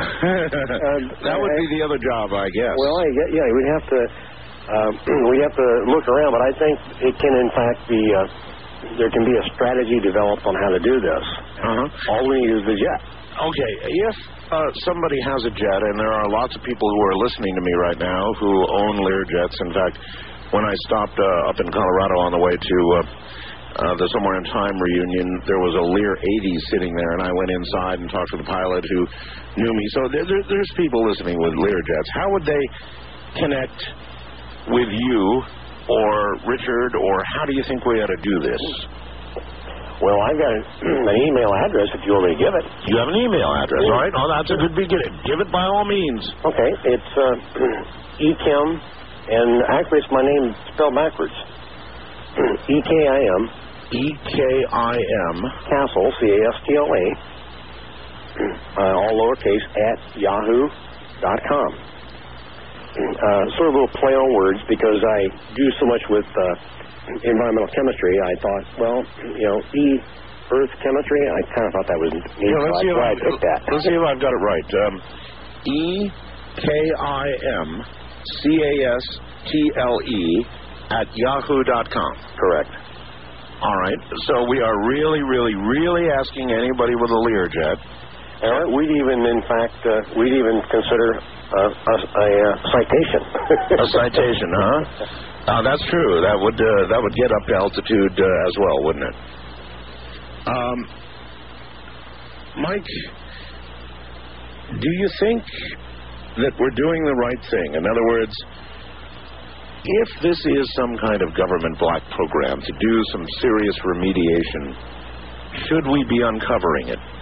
uh, that would be the other job, I guess. Well, I, yeah, we'd have to uh, we'd have to look around, but I think it can, in fact, be. Uh, there can be a strategy developed on how to do this. Uh-huh. All we need is the jet. Okay, if uh, somebody has a jet, and there are lots of people who are listening to me right now who own Learjets. In fact, when I stopped uh, up in Colorado on the way to uh, uh, the Somewhere in Time reunion, there was a Lear eighty sitting there, and I went inside and talked to the pilot who knew me. So there, there, there's people listening with Learjets. How would they connect with you or Richard, or how do you think we ought to do this? Well, I've got an, an email address if you want me to give it. You have an email address, all right? Oh, that's a good beginning. Give it by all means. Okay, it's uh, E K I M, and actually it's my name spelled backwards. E K I M. E K I M. Castle, C A S T L A, uh, all lowercase, at yahoo dot com. Uh, sort of a little play on words because I do so much with uh, environmental chemistry. I thought, well, you know, E, Earth chemistry, I kind of thought that was neat, yeah, let's so see I, I, I picked that. Let's see if I've got it right. Um, E K I M C A S T L E at yahoo dot com. Correct. All right. So we are really, really, really asking anybody with a Learjet. Uh, we'd even, in fact, uh, we'd even consider uh, a, a, a citation. A citation, huh? Uh, that's true. That would uh, that would get up to altitude uh, as well, wouldn't it? Um, Mike, do you think that we're doing the right thing? In other words, if this is some kind of government black program to do some serious remediation should we be uncovering it?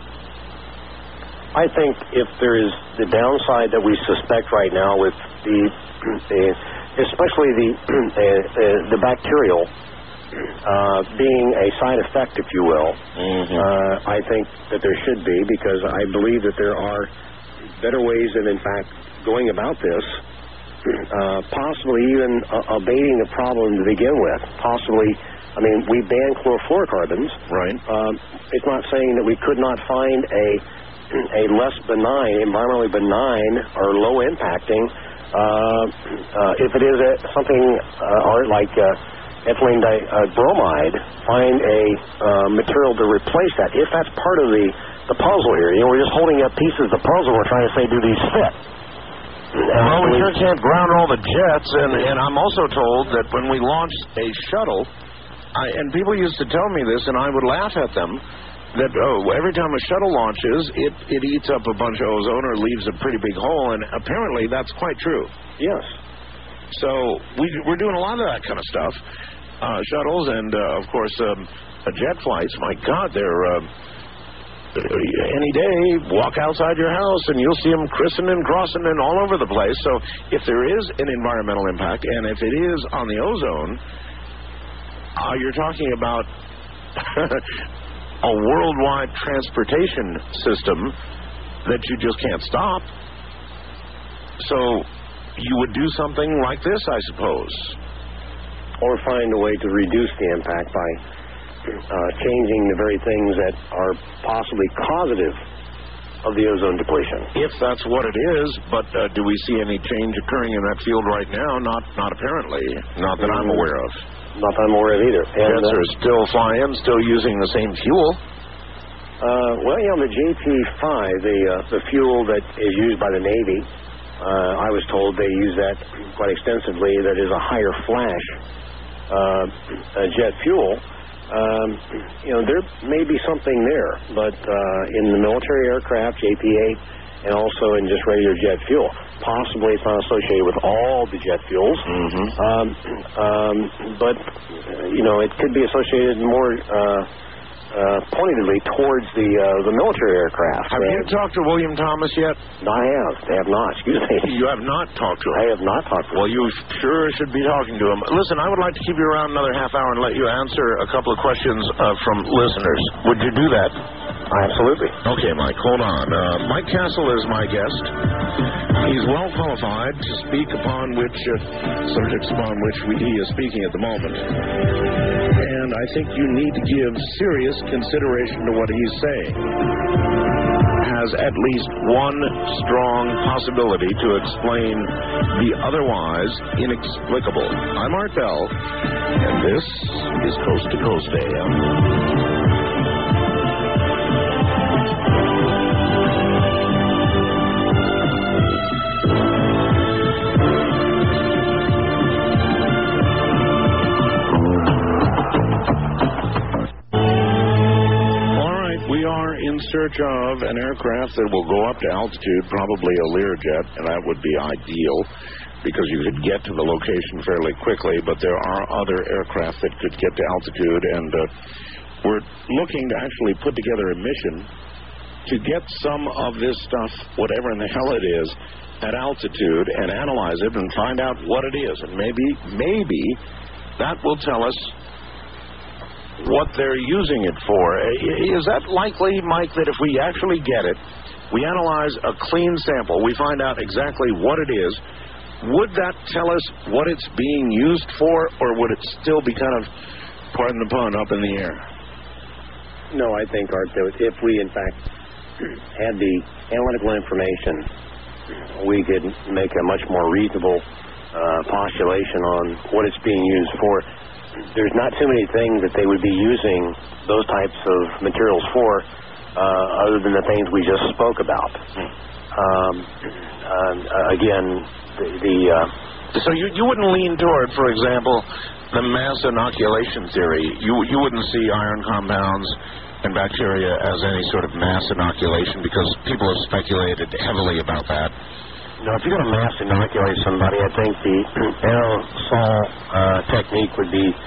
I think if there is the downside that we suspect right now with the, the especially the uh, uh, the bacterial uh, being a side effect, if you will, mm-hmm. uh, I think that there should be, because I believe that there are better ways of, in fact, going about this, uh, possibly even uh, abating the problem to begin with. Possibly, I mean, we ban chlorofluorocarbons. Right. Um, it's not saying that we could not find a a less benign, environmentally benign or low impacting, uh, uh, if it is a, something uh, or like uh, ethylene di- uh, bromide, find a uh, material to replace that. If that's part of the, the puzzle here, you know, we're just holding up pieces of the puzzle. We're trying to say, do these fit? Well, we sure can't ground all the jets, and, and I'm also told that when we launch a shuttle, I, and people used to tell me this, and I would laugh at them, that oh, every time a shuttle launches, it, it eats up a bunch of ozone or leaves a pretty big hole, and apparently that's quite true. Yes. So we, we're doing a lot of that kind of stuff. Uh, shuttles and, uh, of course, um, uh, jet flights, my God, they're... Uh, any day, walk outside your house and you'll see them christening and crossing and all over the place. So if there is an environmental impact, and if it is on the ozone, uh, you're talking about a worldwide transportation system that you just can't stop. So you would do something like this, I suppose. Or find a way to reduce the impact by uh, changing the very things that are possibly causative of the ozone depletion. If that's what it is, but uh, do we see any change occurring in that field right now? Not not apparently. Not that I'm aware of. Not that I'm aware of either. And, Jets uh, are still flying, still using the same fuel. Uh, well, you know, the J P five, the uh, the fuel that is used by the Navy, uh, I was told they use that quite extensively. That is a higher flash uh, uh, jet fuel. Um, you know, there may be something there, but uh, in the military aircraft, J P eight, and also in just regular jet fuel. Possibly it's not associated with all the jet fuels, mm-hmm. um, um, but, you know, it could be associated more uh, uh, pointedly towards the uh, the military aircraft. Have uh, you talked to William Thomas yet? No, I have. They have not. Excuse me. You have not talked to him? I have not talked to him. Well, you sure should be talking to him. Listen, I would like to keep you around another half hour and let you answer a couple of questions uh, from listeners. Would you do that? Absolutely. Okay, Mike, hold on. Uh, Mike Castle is my guest. He's well qualified to speak upon which uh, subjects upon which we, he is speaking at the moment. And I think you need to give serious consideration to what he's saying. Has at least one strong possibility to explain the otherwise inexplicable. I'm Art Bell, and this is Coast to Coast A M. In search of an aircraft that will go up to altitude, probably a Learjet, and that would be ideal because you could get to the location fairly quickly, but there are other aircraft that could get to altitude, and uh, we're looking to actually put together a mission to get some of this stuff, whatever in the hell it is, at altitude and analyze it and find out what it is, and maybe, maybe that will tell us what they're using it for. Is that likely, Mike, that if we actually get it, we analyze a clean sample, we find out exactly what it is, would that tell us what it's being used for, or would it still be kind of, pardon the pun, up in the air? No, I think, Art, that if we, in fact, had the analytical information, we could make a much more reasonable uh, postulation on what it's being used for. There's not too many things that they would be using those types of materials for, uh, other than the things we just spoke about. Um, uh, again, the, the uh, so you you wouldn't lean toward, for example, the mass inoculation theory. You you wouldn't see iron compounds and bacteria as any sort of mass inoculation, because people have speculated heavily about that. No, if you're going to mass inoculate somebody, I think the aerosol uh, technique would be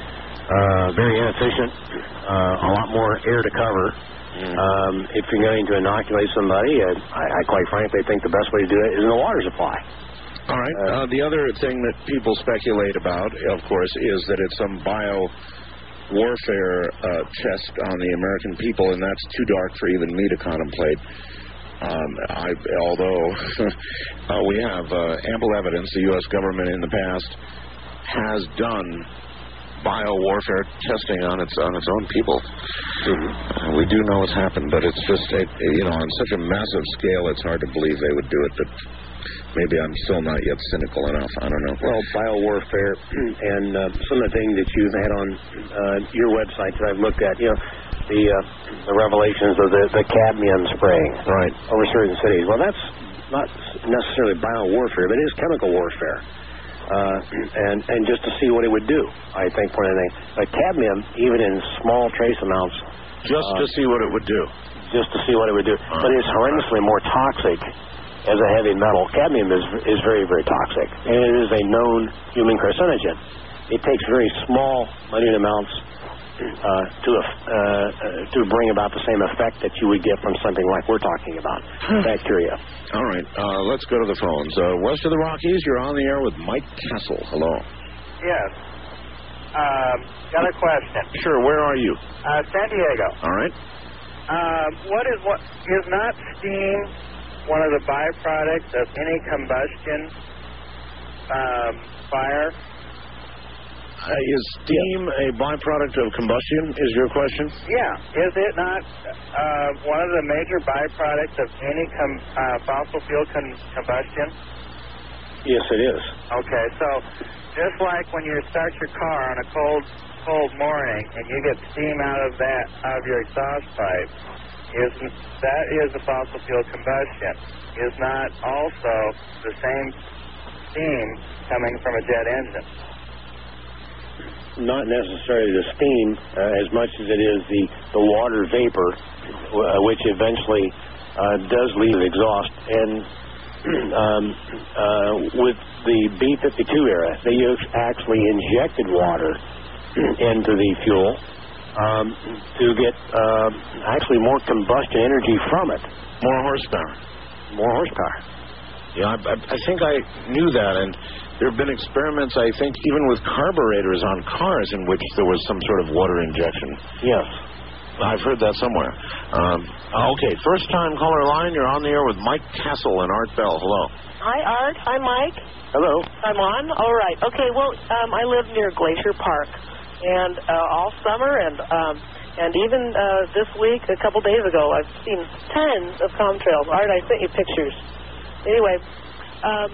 uh, very inefficient, uh, a lot more air to cover. Mm. Um, if you're going to inoculate somebody, uh, I, I quite frankly think the best way to do it is in the water supply. All right. Uh, uh, the other thing that people speculate about, of course, is that it's some bio warfare uh, test on the American people, and that's too dark for even me to contemplate. Um, I, although uh, we have uh, ample evidence, the U S government in the past has done bio-warfare testing on its on its own people. Mm-hmm. Uh, we do know it's happened, but it's just, it, you know, on such a massive scale, it's hard to believe they would do it, but maybe I'm still not yet cynical enough. I don't know. Well, bio-warfare and uh, some of the things that you've had on uh, your website that I've looked at, you know, the uh, the revelations of the, the cadmium spraying right. over certain cities. Well, that's not necessarily bio-warfare, but it is chemical warfare. Uh, and, and just to see what it would do, I think, for anything. But cadmium, even in small trace amounts... Just uh, to see what it would do. Just to see what it would do. Uh, but it's horrendously more toxic as a heavy metal. Cadmium is is very, very toxic. And it is a known human carcinogen. It takes very small, minute amounts uh, to uh, uh, to bring about the same effect that you would get from something like we're talking about, bacteria. All right, uh, let's go to the phones. Uh, west of the Rockies, you're on the air with Mike Castle. Hello. Yes. Um, got a question. Sure. Where are you? Uh, San Diego. All right. Um, what is what is not steam one of the byproducts of any combustion um, fire? Uh, is steam a byproduct of combustion, is your question? Yeah. Is it not uh, one of the major byproducts of any com- uh, fossil fuel con- combustion? Yes, it is. Okay, so just like when you start your car on a cold, cold morning and you get steam out of that, out of your exhaust pipe, is that is a fossil fuel combustion. Is not also the same steam coming from a jet engine? Not necessarily the steam uh, as much as it is the, the water vapor, uh, which eventually uh, does leave exhaust. And um, uh, with the B fifty-two era, they actually injected water into the fuel um, to get uh, actually more combustion energy from it. More horsepower. More horsepower. Yeah, I, I, I think I knew that, and there have been experiments, I think, even with carburetors on cars in which there was some sort of water injection. Yes. I've heard that somewhere. Um, okay, first time caller line, you're on the air with Mike Castle and Art Bell. Hello. Hi, Art. Hi, Mike. Hello. I'm on? All right. Okay, well, um, I live near Glacier Park, and uh, all summer and um, and even uh, this week, a couple days ago, I've seen tons of contrails. Art, I sent you pictures. Anyway, um,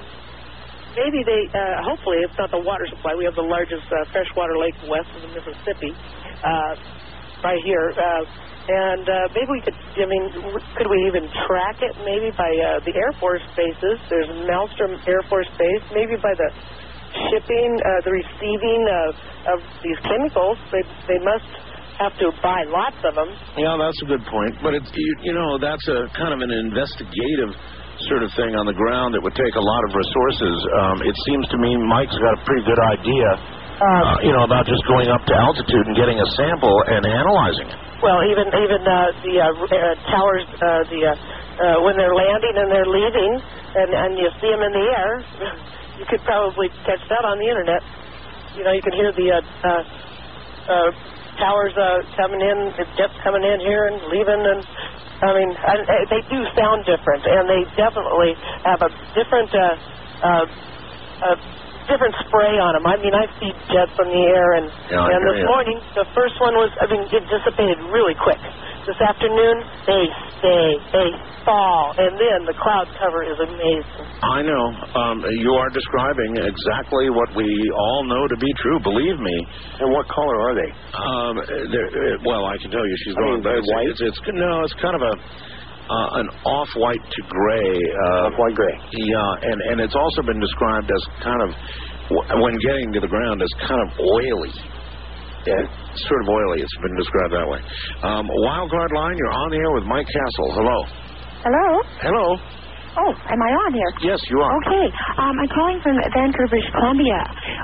maybe they, uh, hopefully, it's not the water supply. We have the largest uh, freshwater lake west of the Mississippi, uh, right here. Uh, and uh, maybe we could, I mean, could we even track it maybe by uh, the Air Force bases? There's Malmstrom Air Force Base, maybe by the shipping, uh, the receiving of, of these chemicals. They, they must have to buy lots of them. Yeah, that's a good point. But, it's, you, you know, that's a kind of an investigative sort of thing on the ground that would take a lot of resources. Um, it seems to me Mike's got a pretty good idea, uh, you know, about just going up to altitude and getting a sample and analyzing it. Well, even even uh, the uh, uh, towers, uh, the uh, uh, when they're landing and they're leaving, and, and you see them in the air, you could probably catch that on the internet. You know, you can hear the uh, uh, uh, towers uh, coming in, jets coming in here and leaving, and I mean, I, they do sound different, and they definitely have a different, uh, uh, uh, different spray on them. I mean, I see jets in the air, and yeah, and this morning the first one was, I mean, it dissipated really quick. This afternoon they stay, they fall, and then the cloud cover is amazing. I know. Um, you are describing exactly what we all know to be true. Believe me. And what color are they? Um, uh, well, I can tell you she's I wrong. mean, they're It's, white? it's, it's no, it's kind of a uh, an off-white to gray. Uh, Off-white gray. Yeah, and and it's also been described as kind of, when getting to the ground, as kind of oily. Yeah, sort of oily. It's been described that way. Um, wild card line, you're on the air with Mike Castle. Hello. Hello? Hello. Oh, am I on here? Yes, you are. Okay. Um, I'm calling from Vancouver, British Columbia.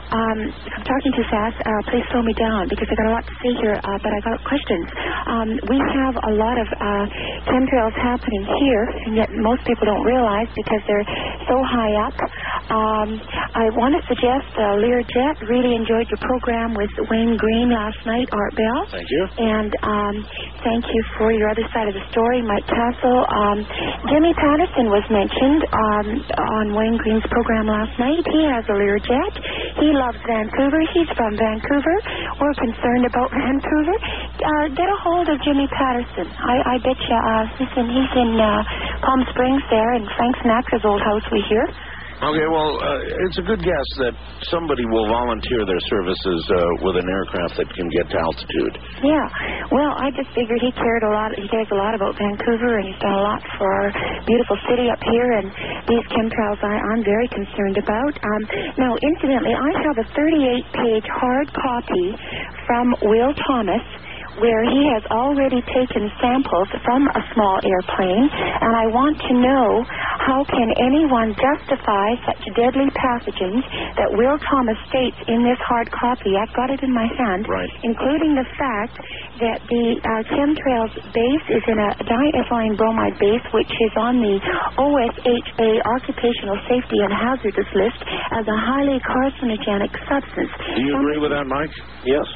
Um, if I'm talking too fast, uh, please slow me down because I got a lot to say here, uh, but I got questions. Um, we have a lot of uh, chemtrails happening here, and yet most people don't realize because they're so high up. Um, I want to suggest uh, Learjet. Really enjoyed your program with Wayne Green last night, Art Bell. Thank you. And um, thank you for your other side of the story, Mike Castle. Um, Jimmy Patterson was mentioned um, on Wayne Green's program last night. He has a Learjet. He loves Vancouver. He's from Vancouver. We're concerned about Vancouver. Uh, get a hold of Jimmy Patterson. I, I bet you uh, he's in, he's in uh, Palm Springs there, in Frank Sinatra's old house we hear. Okay, well, uh, it's a good guess that somebody will volunteer their services uh, with an aircraft that can get to altitude. Yeah. Well, I just figured he cared a lot. He cares a lot about Vancouver, and he's done a lot for our beautiful city up here. And these chemtrails, I, I'm very concerned about. Um, now, incidentally, I have a thirty-eight page hard copy from Will Thomas, where he has already taken samples from a small airplane, and I want to know how can anyone justify such deadly pathogens that Will Thomas states in this hard copy. I've got it in my hand, right, including the fact that the uh, chemtrails base is in a diethylene bromide base, which is on the O S H A Occupational Safety and Hazardous list as a highly carcinogenic substance. Do you agree with that, Mike? Yes.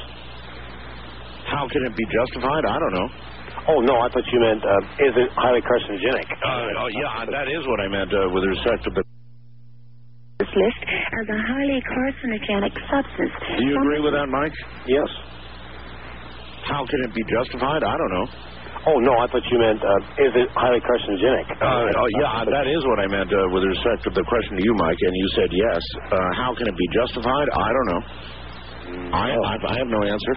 How can it be justified? I don't know. Oh, no, I thought you meant, uh, is it highly carcinogenic? Uh, oh, yeah, that is what I meant uh, with respect to the this list as a highly carcinogenic substance. Do you agree with that, Mike? Yes. How can it be justified? I don't know. Oh, no, I thought you meant, uh, is it highly carcinogenic? Uh, oh, yeah, that is what I meant uh, with respect to the question to you, Mike, and you said yes. Uh, how can it be justified? I don't know. Mm, I, I, I have no answer.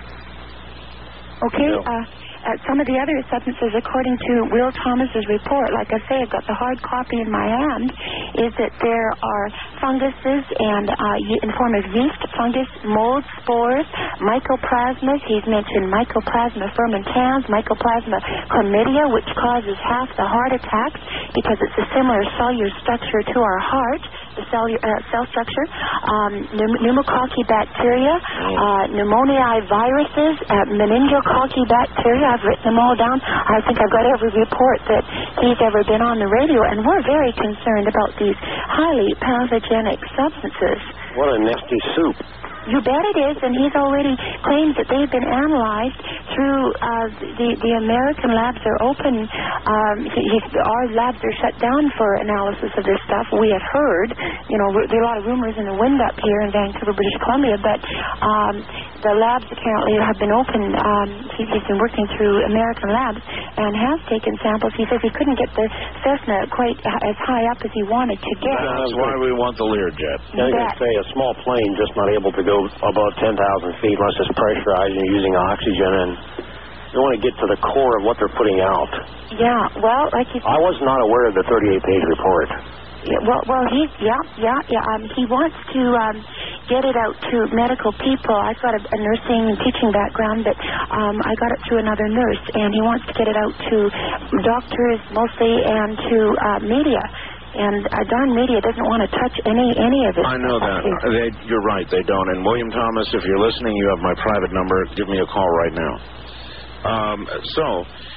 Okay, no. uh, uh, some of the other substances, according to Will Thomas's report, like I say, I've got the hard copy in my hand, is that there are funguses and uh, in form of yeast, fungus, mold, spores, mycoplasmas. He's mentioned Mycoplasma fermentans, Mycoplasma chlamydia, which causes half the heart attacks because it's a similar cellular structure to our heart, the cell, uh, cell structure. Um, pneumococci bacteria, uh, pneumoniae viruses, uh, meningococci bacteria. I've written them all down. I think I've got every report that he's ever been on the radio, and we're very concerned about these highly pathogenic substances. What a nasty soup. You bet it is, and he's already claimed that they've been analyzed through uh, the the American labs are open. Um, he, he, our labs are shut down for analysis of this stuff. We had heard, you know, there are a lot of rumors in the wind up here in Vancouver, British Columbia, but um, the labs apparently have been open. Um, he, he's been working through American labs and has taken samples. He says he couldn't get the Cessna quite as high up as he wanted to get. That's why we want the Learjet. I was going to say a small plane just not able to go above ten thousand feet unless it's pressurized and using oxygen, and you want to get to the core of what they're putting out. Yeah, well, like you said, I was not aware of the thirty-eight page report. Yeah, well, well, he's, yeah, yeah, yeah, um, he wants to um, get it out to medical people. I've got a, a nursing and teaching background, but um, I got it through another nurse, and he wants to get it out to doctors mostly and to uh, media. And uh, darn media doesn't want to touch any any of it. I know that. They, you're right, they don't. And William Thomas, if you're listening, you have my private number. Give me a call right now. Um, so,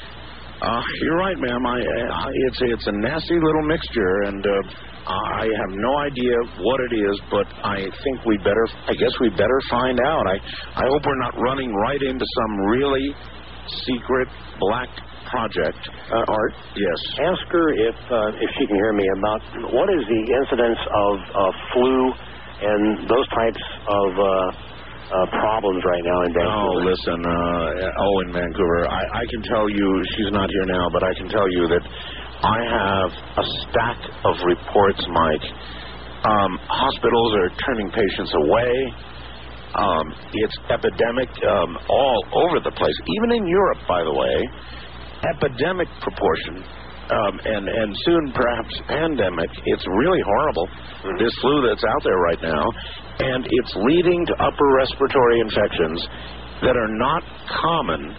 uh, you're right, ma'am. I, I, it's, it's a nasty little mixture, and uh, I have no idea what it is, but I think we better, I guess we better find out. I, I hope we're not running right into some really secret black project. Uh, Art? Yes. Ask her if uh, if she can hear me about what is the incidence of uh, flu and those types of uh, uh, problems right now in Vancouver. Oh, listen, uh, oh, in Vancouver, I, I can tell you, she's not here now, but I can tell you that I have a stack of reports, Mike. Um, hospitals are turning patients away. Um, it's epidemic um, all over the place, even in Europe, by the way. Epidemic proportion, um, and, and soon perhaps pandemic. It's really horrible, mm-hmm. this flu that's out there right now, and it's leading to upper respiratory infections that are not common,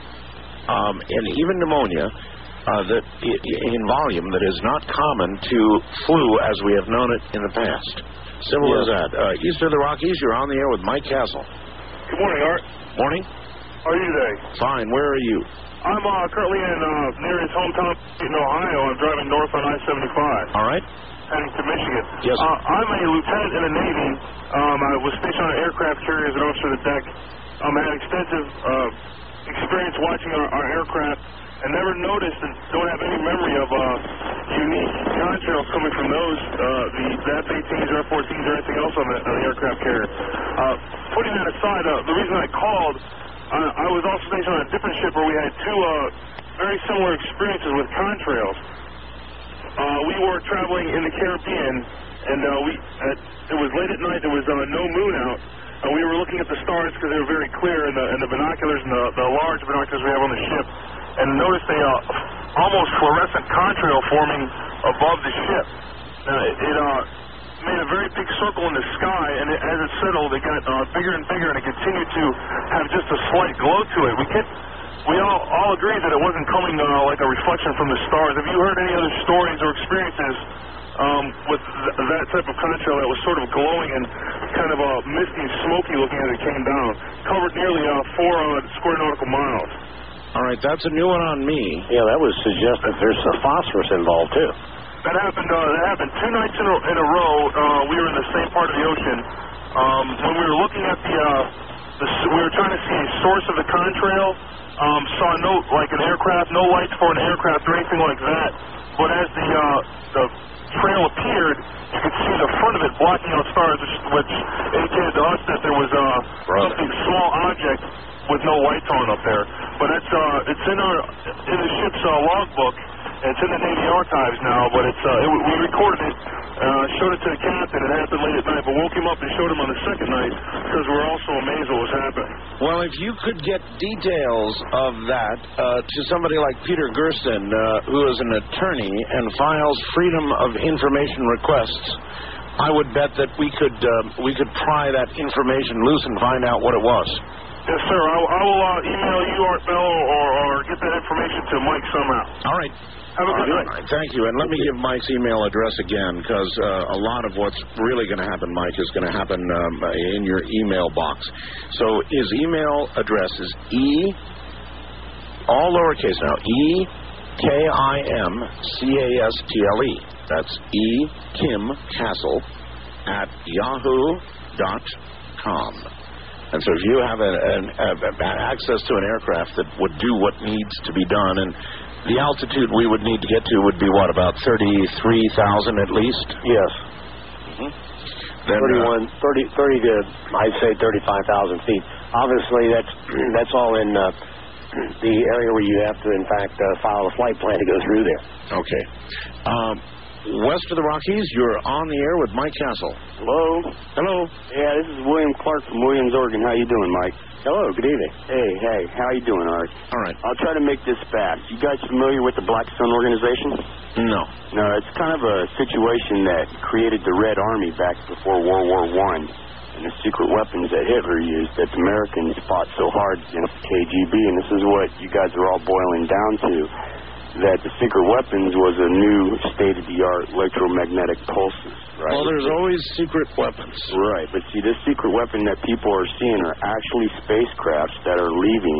um, and even pneumonia uh, that in volume that is not common to flu as we have known it in the past. Simple Yes. as that. Uh, east of the Rockies, you're on the air with Mike Castle. Good morning, Art. Morning. How are you today? Fine. Where are you? I'm uh, currently in uh, near his hometown in Ohio. I'm driving north on I seventy-five. All right. Heading to Michigan. Yes. Uh, I'm a lieutenant in the Navy. Um, I was stationed on an aircraft carrier as an officer of the deck. Um, I had extensive uh, experience watching our, our aircraft and never noticed and don't have any memory of uh, unique contrails coming from those, uh, the, the F eighteens or F fourteens or anything else on the, on the aircraft carrier. Uh, putting that aside, uh, the reason I called, uh, I was also stationed on a different ship where we had two uh, very similar experiences with contrails. Uh, we were traveling in the Caribbean, and uh, we uh, it was late at night. There was uh, no moon out. Uh, we were looking at the stars because they were very clear in the, in the binoculars and the, the large binoculars we have on the ship, and noticed a uh, almost fluorescent contrail forming above the ship. Now, it, it uh, made a very big circle in the sky, and it, as it settled, it got uh, bigger and bigger, and it continued to have just a slight glow to it. We could. We all, all agreed that it wasn't coming uh, like a reflection from the stars. Have you heard any other stories or experiences um, with th- that type of contrail that was sort of glowing and kind of uh, misty and smoky looking as it came down? Covered nearly uh, four uh, square nautical miles. All right, that's a new one on me. Yeah, that would suggest that there's some phosphorus involved, too. That happened, uh, that happened two nights in a, in a row. Uh, we were in the same part of the ocean. Um, when we were looking at the, uh, the, we were trying to see a source of the contrail. Um, saw no, like an aircraft, no lights for an aircraft or anything like that. But as the uh, the trail appeared, you could see the front of it blocking out stars, which, which indicated to us that there was uh, something small object with no lights on up there. But it's uh, it's in our in the ship's uh, logbook. It's in the Navy archives now, but it's uh, it, we recorded it, uh, showed it to the captain. It happened late at night, but woke him up and showed him on the second night because we were also amazed what was happening. Well, if you could get details of that uh, to somebody like Peter Gersten, uh, who is an attorney and files Freedom of Information requests, I would bet that we could uh, we could pry that information loose and find out what it was. Yes, sir. I, I will uh, email you, Art Bell, or, or get that information to Mike somehow. All right. Have a good All night. right, thank you. And let me give Mike's email address again, because uh, a lot of what's really going to happen, Mike, is going to happen um, in your email box. So his email address is E, all lowercase now, E K I M C A S T L E. That's E Kim Castle at yahoo dot com. And so if you have a, an, a, a access to an aircraft that would do what needs to be done, and the altitude we would need to get to would be, what, about thirty-three thousand at least? Yes. Mm-hmm. Then, thirty-one, uh, thirty, thirty to, I'd say, thirty-five thousand feet. Obviously, that's that's all in uh, the area where you have to, in fact, uh, file a flight plan to go through there. Okay. Um, west of the Rockies, you're on the air with Mike Castle. Hello. Hello. Yeah, this is William Clark from Williams, Oregon. How you doing, Mike? Hello. Good evening. Hey, hey. How you doing, Art? All right. I'll try to make this fast. You guys familiar with the Black Sun Organization? No. No, it's kind of a situation that created the Red Army back before World War One, and the secret weapons that Hitler used that the Americans fought so hard against the K G B, and this is what you guys are all boiling down to, that the secret weapons was a new state-of-the-art electromagnetic pulses, right? Well, there's always secret weapons. Right, but see, this secret weapon that people are seeing are actually spacecrafts that are leaving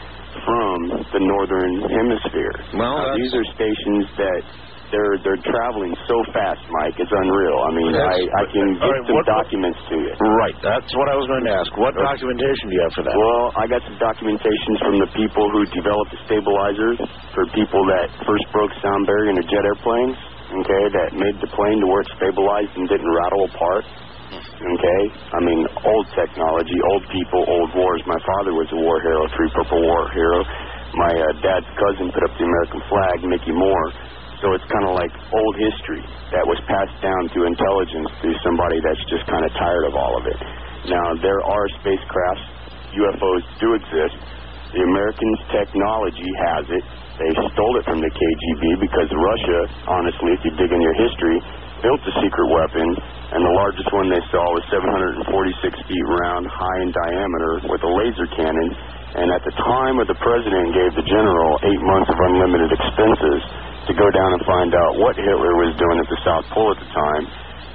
from the northern hemisphere. Well, now, that's... these are stations that they're they're traveling so fast, Mike. It's unreal. I mean, I, I can get right, some what, documents to you. Right, that's what I was going to ask. What Okay. documentation do you have for that? Well, I got some documentations from the people who developed the stabilizers for people that first broke sound barrier in the jet airplanes, okay, that made the plane to where it stabilized and didn't rattle apart, okay? I mean, old technology, old people, old wars. My father was a war hero, three Purple War hero. My uh, dad's cousin put up the American flag, Mickey Moore. So it's kind of like old history that was passed down through intelligence through somebody that's just kind of tired of all of it. Now, there are spacecrafts. U F Os do exist. The Americans' technology has it. They stole it from the K G B because Russia, honestly, if you dig in your history, built a secret weapon, and the largest one they saw was seven hundred forty-six feet round, high in diameter, with a laser cannon. And at the time of the president gave the general eight months of unlimited expenses to go down and find out what Hitler was doing at the South Pole at the time.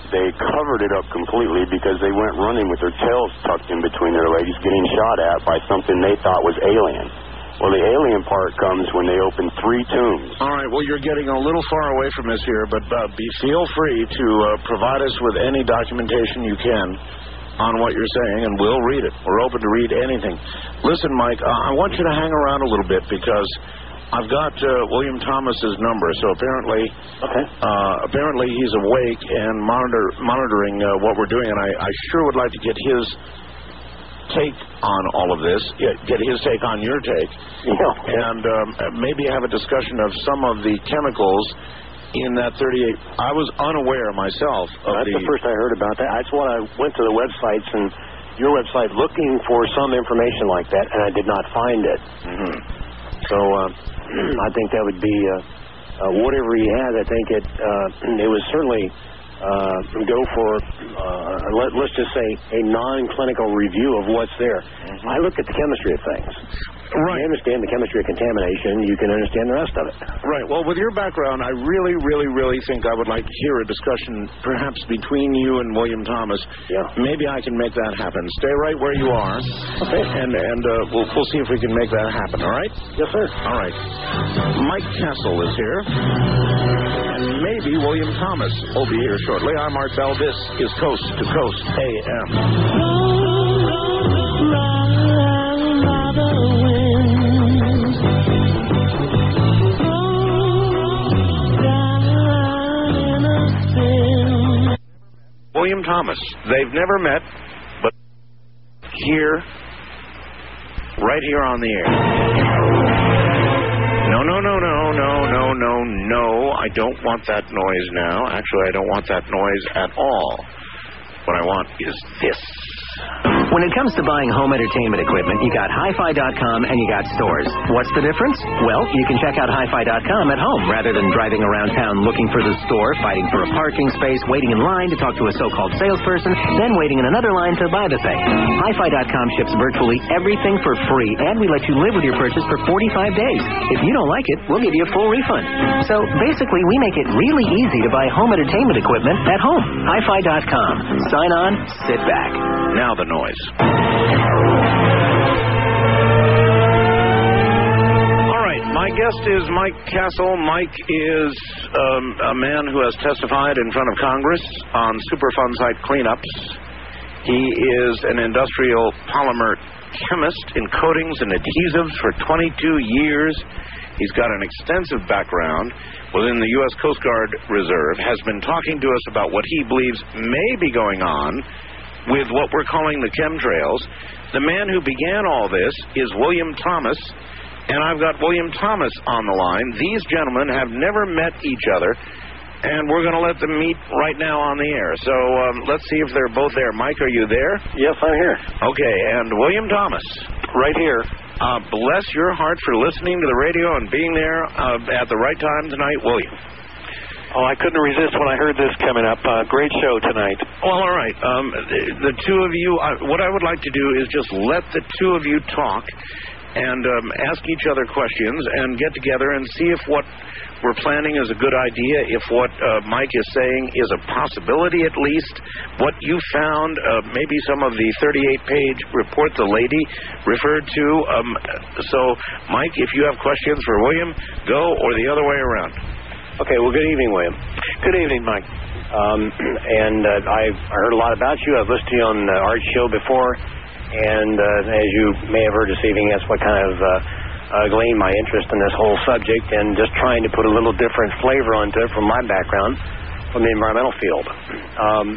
they covered it up completely because they went running with their tails tucked in between their legs, getting shot at by something they thought was alien. Well, the alien part comes when they open three tombs. All right, well, you're getting a little far away from us here, but uh, be feel free to uh, provide us with any documentation you can on what you're saying, and we'll read it. We're open to read anything. Listen, Mike, uh, I want you to hang around a little bit because I've got uh, William Thomas's number, so apparently okay. uh, apparently he's awake and monitor, monitoring uh, what we're doing, and I, I sure would like to get his take on all of this, get his take on your take, yeah. and um, maybe have a discussion of some of the chemicals in that thirty-eight. I was unaware myself of That's the... the first I heard about that. That's why I went to the websites and your website looking for some information like that, and I did not find it. Mm-hmm. So uh, I think that would be uh, uh, whatever he had. I think it uh, it was certainly uh, go for uh, let, let's just say a non-clinical review of what's there. Mm-hmm. I look at the chemistry of things. Right. You understand the chemistry of contamination, you can understand the rest of it. Right. Well, with your background, I really, really, really think I would like to hear a discussion perhaps between you and William Thomas. Yeah. Maybe I can make that happen. Stay right where you are. Okay. And, and uh, we'll, we'll see if we can make that happen, all right? Yes, sir. All right. Mike Castle is here. And maybe William Thomas will be here shortly. I'm Art Bell. This is Coast to Coast A M. William Thomas. They've never met, but here, right here on the air. No, no, no, no, no, no, no, no. I don't want that noise now. Actually, I don't want that noise at all. What I want is this. When it comes to buying home entertainment equipment, you got hi fi dot com and you got stores. What's the difference? Well, you can check out hi fi dot com at home rather than driving around town looking for the store, fighting for a parking space, waiting in line to talk to a so-called salesperson, then waiting in another line to buy the thing. hi fi dot com ships virtually everything for free, and we let you live with your purchase for forty-five days. If you don't like it, we'll give you a full refund. So basically, we make it really easy to buy home entertainment equipment at home. hi fi dot com. Sign on, sit back. Now the noise. All right, my guest is Mike Castle. Mike is um, a man who has testified in front of Congress on Superfund site cleanups. He is an industrial polymer chemist in coatings and adhesives for twenty-two years. He's got an extensive background within the U S Coast Guard Reserve, has been talking to us about what he believes may be going on with what we're calling the chemtrails. The man who began all this is William Thomas, and I've got William Thomas on the line. These gentlemen have never met each other, and we're going to let them meet right now on the air. So um, let's see if they're both there. Mike, are you there? Yes, I'm here. Okay, and William Thomas. Right here. Uh, bless your heart for listening to the radio and being there uh, at the right time tonight, William. Oh, I couldn't resist when I heard this coming up. Uh, great show tonight. Well, all right. Um, the, the two of you, uh, what I would like to do is just let the two of you talk and um, ask each other questions and get together and see if what we're planning is a good idea, if what uh, Mike is saying is a possibility at least, what you found, uh, maybe some of the thirty-eight page report the lady referred to. Um, so, Mike, if you have questions for William, go, or the other way around. Okay, well, good evening, William. Good evening, Mike. Um, and uh, I've heard a lot about you. I've listened to you on the Art Show before, and uh, as you may have heard this evening, that's what kind of uh, uh, gleaned my interest in this whole subject, and just trying to put a little different flavor onto it from my background, from the environmental field. Um,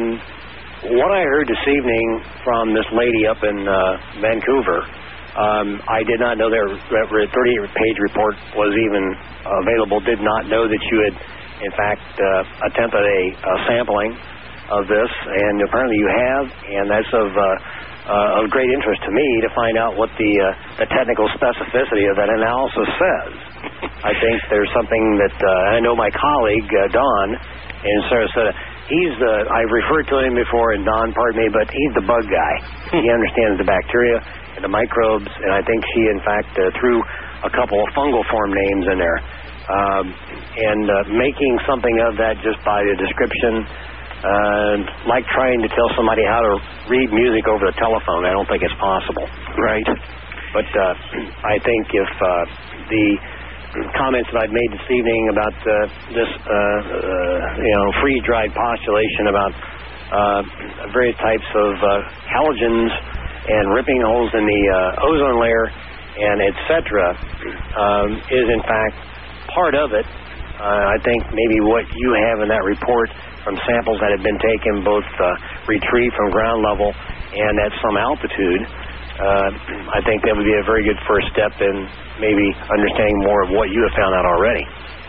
and what I heard this evening from this lady up in uh, Vancouver, Um, I did not know their thirty-eight page report was even available, did not know that you had, in fact, uh, attempted a, a sampling of this, and apparently you have, and that's of, uh, uh, of great interest to me to find out what the, uh, the technical specificity of that analysis says. I think there's something that, uh, I know my colleague, uh, Don, in Sarasota, he's the, I've referred to him before, and Don, pardon me, but he's the bug guy. He understands the bacteria and the microbes, and I think he, in fact, uh, threw a couple of fungal form names in there. Um, and uh, making something of that just by the description uh, like trying to tell somebody how to read music over the telephone. I don't think it's possible. Right. But uh, I think if uh, the comments that I've made this evening about uh, this, uh, uh, you know, freeze-dried postulation about uh, various types of uh, halogens and ripping holes in the uh, ozone layer and et cetera um, is in fact part of it. Uh, I think maybe what you have in that report from samples that have been taken both uh, retrieved from ground level and at some altitude, uh, I think that would be a very good first step in maybe understanding more of what you have found out already.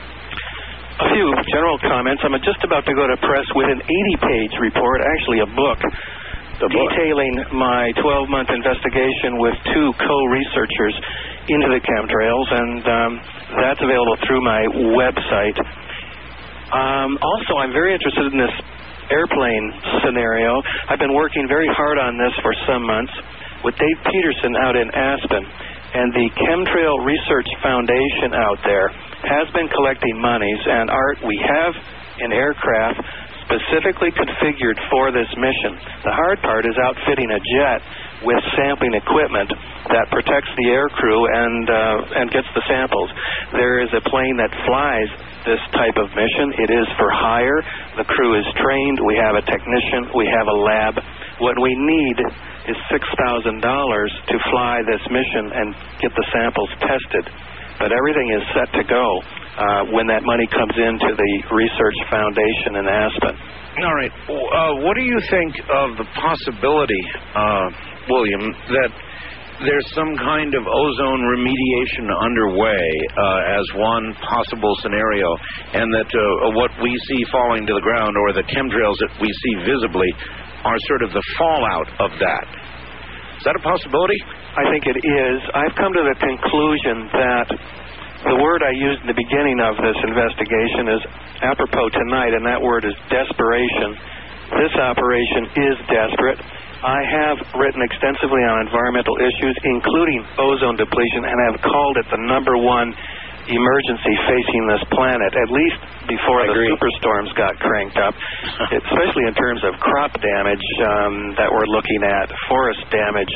A few general comments. I'm just about to go to press with an eighty-page report, actually a book, detailing my twelve-month investigation with two co-researchers into the chemtrails, and um, that's available through my website. Um, also, I'm very interested in this airplane scenario. I've been working very hard on this for some months with Dave Peterson out in Aspen, and the Chemtrail Research Foundation out there has been collecting monies, and Art, we have an aircraft specifically configured for this mission. The hard part is outfitting a jet with sampling equipment that protects the air crew and uh, and gets the samples. There is a plane that flies this type of mission. It is for hire. The crew is trained. We have a technician. We have a lab. What we need is six thousand dollars to fly this mission and get the samples tested. But everything is set to go uh, when that money comes into the Research Foundation in Aspen. All right. Uh, what do you think of the possibility, uh, William, that there's some kind of ozone remediation underway uh, as one possible scenario, and that uh, what we see falling to the ground, or the chemtrails that we see visibly, are sort of the fallout of that? Is that a possibility? I think it is. I've come to the conclusion that the word I used in the beginning of this investigation is apropos tonight, and that word is desperation. This operation is desperate. I have written extensively on environmental issues, including ozone depletion, and have called it the number one emergency facing this planet, at least before the superstorms got cranked up, especially in terms of crop damage um, that we're looking at, forest damage.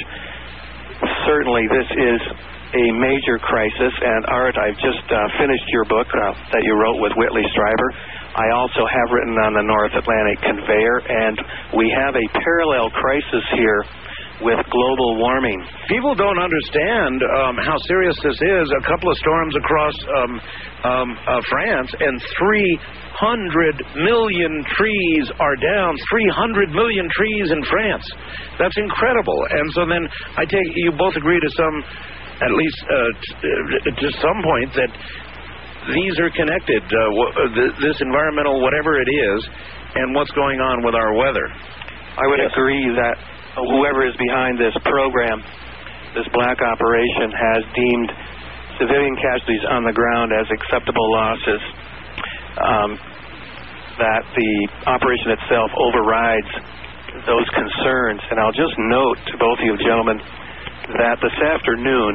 Certainly this is a major crisis, and Art, I've just uh, finished your book uh, that you wrote with Whitley Strieber. I also have written on the North Atlantic Conveyor, and we have a parallel crisis here with global warming. People don't understand um, how serious this is. A couple of storms across um, um, uh, France, and three hundred million trees are down. three hundred million trees in France. That's incredible. And so then I take you both agree to some, at least uh, t- to some point, that these are connected, uh, w- th- this environmental, whatever it is, and what's going on with our weather. I would yes. agree that whoever is behind this program, this black operation, has deemed civilian casualties on the ground as acceptable losses, um, that the operation itself overrides those concerns. And I'll just note to both of you gentlemen that this afternoon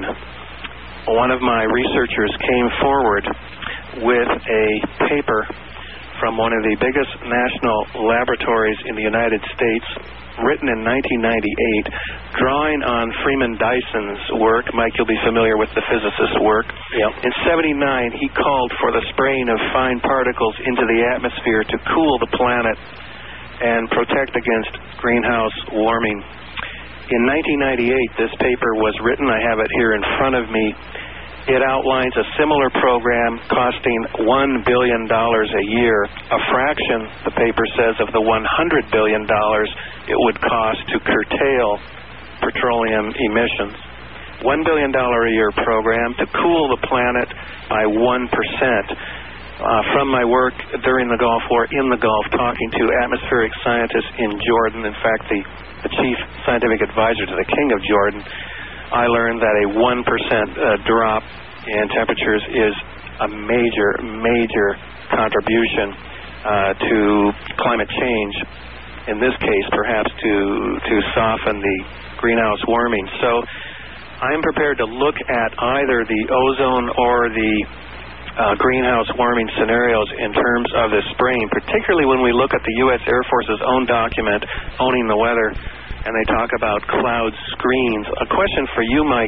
one of my researchers came forward with a paper from one of the biggest national laboratories in the United States, written in nineteen ninety-eight, drawing on Freeman Dyson's work. Mike, you'll be familiar with the physicist's work. Yep. In seventy-nine, he called for the spraying of fine particles into the atmosphere to cool the planet and protect against greenhouse warming. In nineteen ninety-eight, this paper was written. I have it here in front of me. It outlines a similar program costing one billion dollars a year, a fraction, the paper says, of the one hundred billion dollars it would cost to curtail petroleum emissions. one billion dollars a year program to cool the planet by one percent. Uh, from my work during the Gulf War, in the Gulf, talking to atmospheric scientists in Jordan, in fact, the, the chief scientific advisor to the King of Jordan, I learned that a one percent uh, drop in temperatures is a major, major contribution uh, to climate change, in this case, perhaps to, to soften the greenhouse warming. So I'm prepared to look at either the ozone or the uh, greenhouse warming scenarios in terms of this spraying, particularly when we look at the U S Air Force's own document, Owning the Weather, and they talk about cloud screens. A question for you, Mike.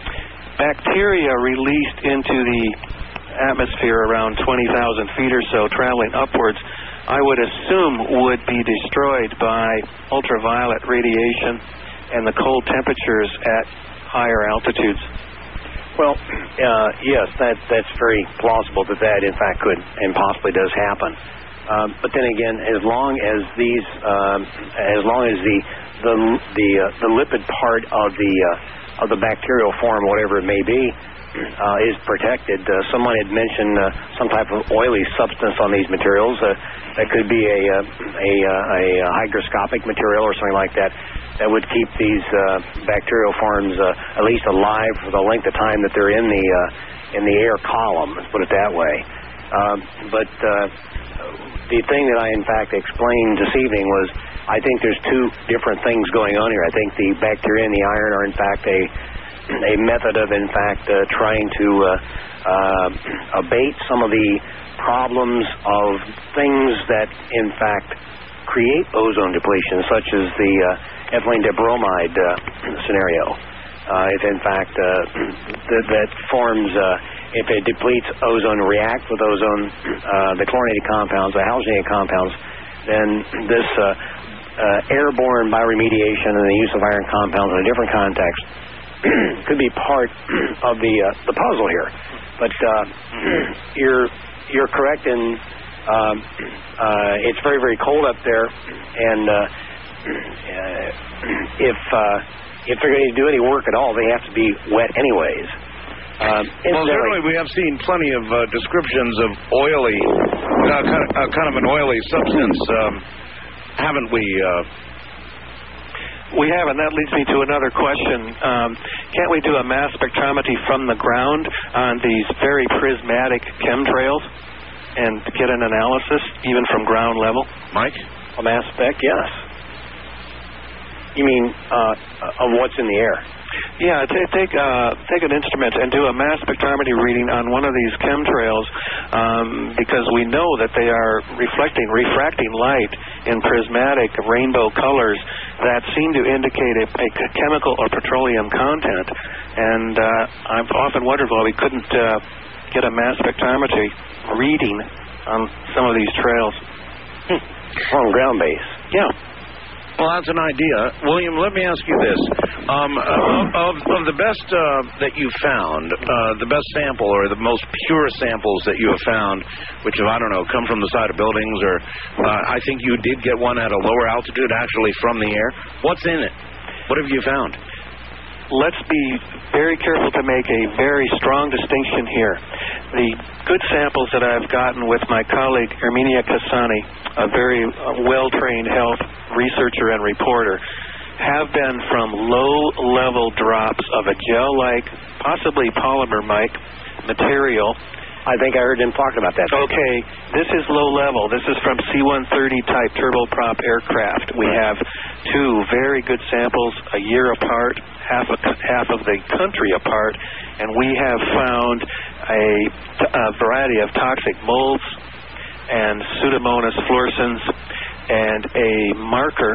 Bacteria released into the atmosphere around twenty thousand feet or so, traveling upwards, I would assume would be destroyed by ultraviolet radiation and the cold temperatures at higher altitudes. Well, uh, yes, that that's very plausible that that in fact could and possibly does happen. Um, but then again, as long as these, um, as long as the the the, uh, the lipid part of the uh, of the bacterial form, whatever it may be, uh, is protected. Uh, someone had mentioned uh, some type of oily substance on these materials. Uh, that could be a a, a a hygroscopic material or something like that. That would keep these uh, bacterial forms uh, at least alive for the length of time that they're in the uh, in the air column. Let's put it that way. Um, but uh, the thing that I in fact explained this evening was, I think there's two different things going on here. I think the bacteria and the iron are in fact a a method of in fact uh, trying to uh, uh, abate some of the problems of things that in fact create ozone depletion, such as the uh, ethylene dibromide uh, scenario. Uh, if in fact uh, th- that forms, uh, if it depletes ozone, reacts with ozone, uh, the chlorinated compounds, the halogenated compounds, then this uh, uh, airborne bioremediation and the use of iron compounds in a different context could be part of the uh, the puzzle here. But uh, you're you're correct in um, uh, it's very very cold up there, and uh, uh, if uh, if they're going to do any work at all, they have to be wet anyways. Um, well, certainly we have seen plenty of uh, descriptions of oily, uh, kind, of, uh, kind of an oily substance, um, haven't we? Uh, We have, and that leads me to another question. Um, can't we do a mass spectrometry from the ground on these very prismatic chemtrails and get an analysis, even from ground level? Mike? A mass spec, yes. You mean uh, of what's in the air? Yeah, t- take uh, take an instrument and do a mass spectrometry reading on one of these chemtrails, um, because we know that they are reflecting, refracting light in prismatic rainbow colors that seem to indicate a, a chemical or petroleum content. And uh, I've often wondered why we couldn't uh, get a mass spectrometry reading on some of these trails. Hmm. On ground base. Yeah. Well, that's an idea. William, let me ask you this. Um, of, of the best uh, that you found, uh, the best sample or the most pure samples that you have found, which have, I don't know, come from the side of buildings, or uh, I think you did get one at a lower altitude, actually from the air. What's in it? What have you found? Let's be very careful to make a very strong distinction here. The good samples that I've gotten with my colleague Erminia Cassani, a very uh, well-trained health researcher and reporter, have been from low-level drops of a gel-like, possibly polymer-like material. I think I heard him talking about that. Okay, this is low-level. This is from C one thirty type turboprop aircraft. We have two very good samples a year apart, half a, half of the country apart, and we have found a, a variety of toxic molds and Pseudomonas fluorescens and a marker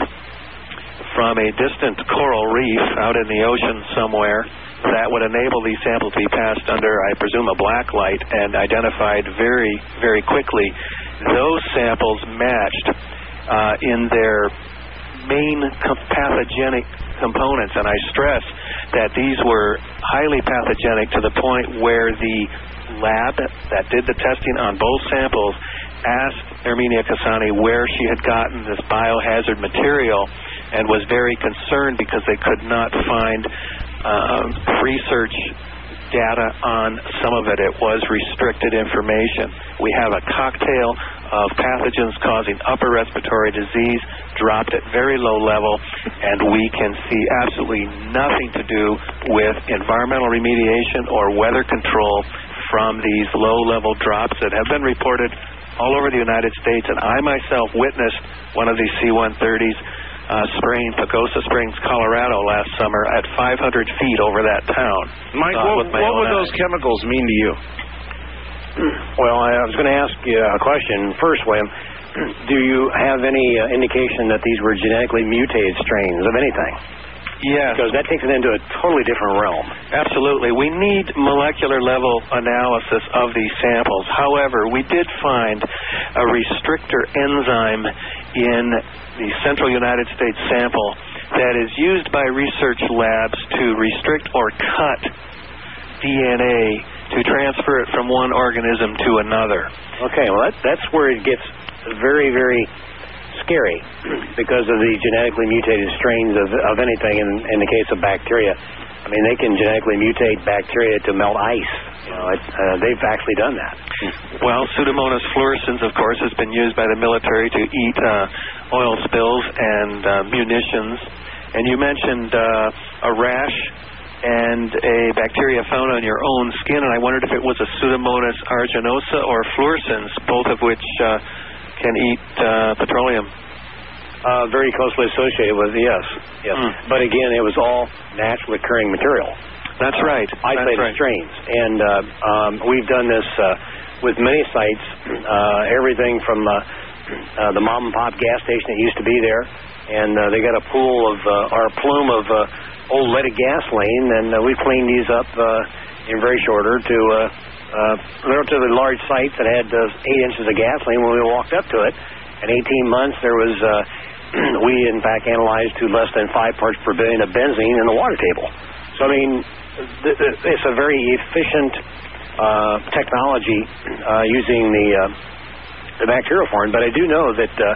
from a distant coral reef out in the ocean somewhere that would enable these samples to be passed under, I presume, a black light and identified very, very quickly. Those samples matched uh, in their main com- pathogenic components, and I stress that these were highly pathogenic to the point where the lab that did the testing on both samples asked Erminia Cassani where she had gotten this biohazard material and was very concerned because they could not find uh, research data on some of it. It was restricted information. We have a cocktail of pathogens causing upper respiratory disease dropped at very low level, and we can see absolutely nothing to do with environmental remediation or weather control from these low-level drops that have been reported all over the United States. And I myself witnessed one of these C one thirties uh, spraying Pagosa Springs, Colorado last summer at five hundred feet over that town. Mike, uh, what, what would eyes. those chemicals mean to you? Well, I was going to ask you a question first, William. Do you have any uh, indication that these were genetically mutated strains of anything? Yes. Because that takes it into a totally different realm. Absolutely. We need molecular level analysis of these samples. However, we did find a restrictor enzyme in the central United States sample that is used by research labs to restrict or cut D N A to transfer it from one organism to another. Okay, well, that, that's where it gets very, very scary because of the genetically mutated strains of, of anything. In, in the case of bacteria, I mean, they can genetically mutate bacteria to melt ice. You know, it, uh, they've actually done that. Well, Pseudomonas fluorescens, of course, has been used by the military to eat uh, oil spills and uh, munitions. And you mentioned uh, a rash and a bacteria found on your own skin, and I wondered if it was a Pseudomonas aeruginosa or fluorescens, both of which uh, can eat uh, petroleum. Uh, very closely associated with, yes. yes. Mm. But again, it was all naturally occurring material. That's right. Isolated That's right. strains. And uh, um, we've done this uh, with many sites, uh, everything from uh, uh, the mom and pop gas station that used to be there, and uh, they got a pool of, uh, or a plume of uh, old leaded gasoline, and uh, we cleaned these up uh, in very short order to uh, uh, relatively large sites that had uh, eight inches of gasoline when we walked up to it. In eighteen months, there was, uh, we in fact analyzed to less than five parts per billion of benzene in the water table. So, I mean, th- th- it's a very efficient uh, technology uh, using the, uh, the bacteriophore. But I do know that uh,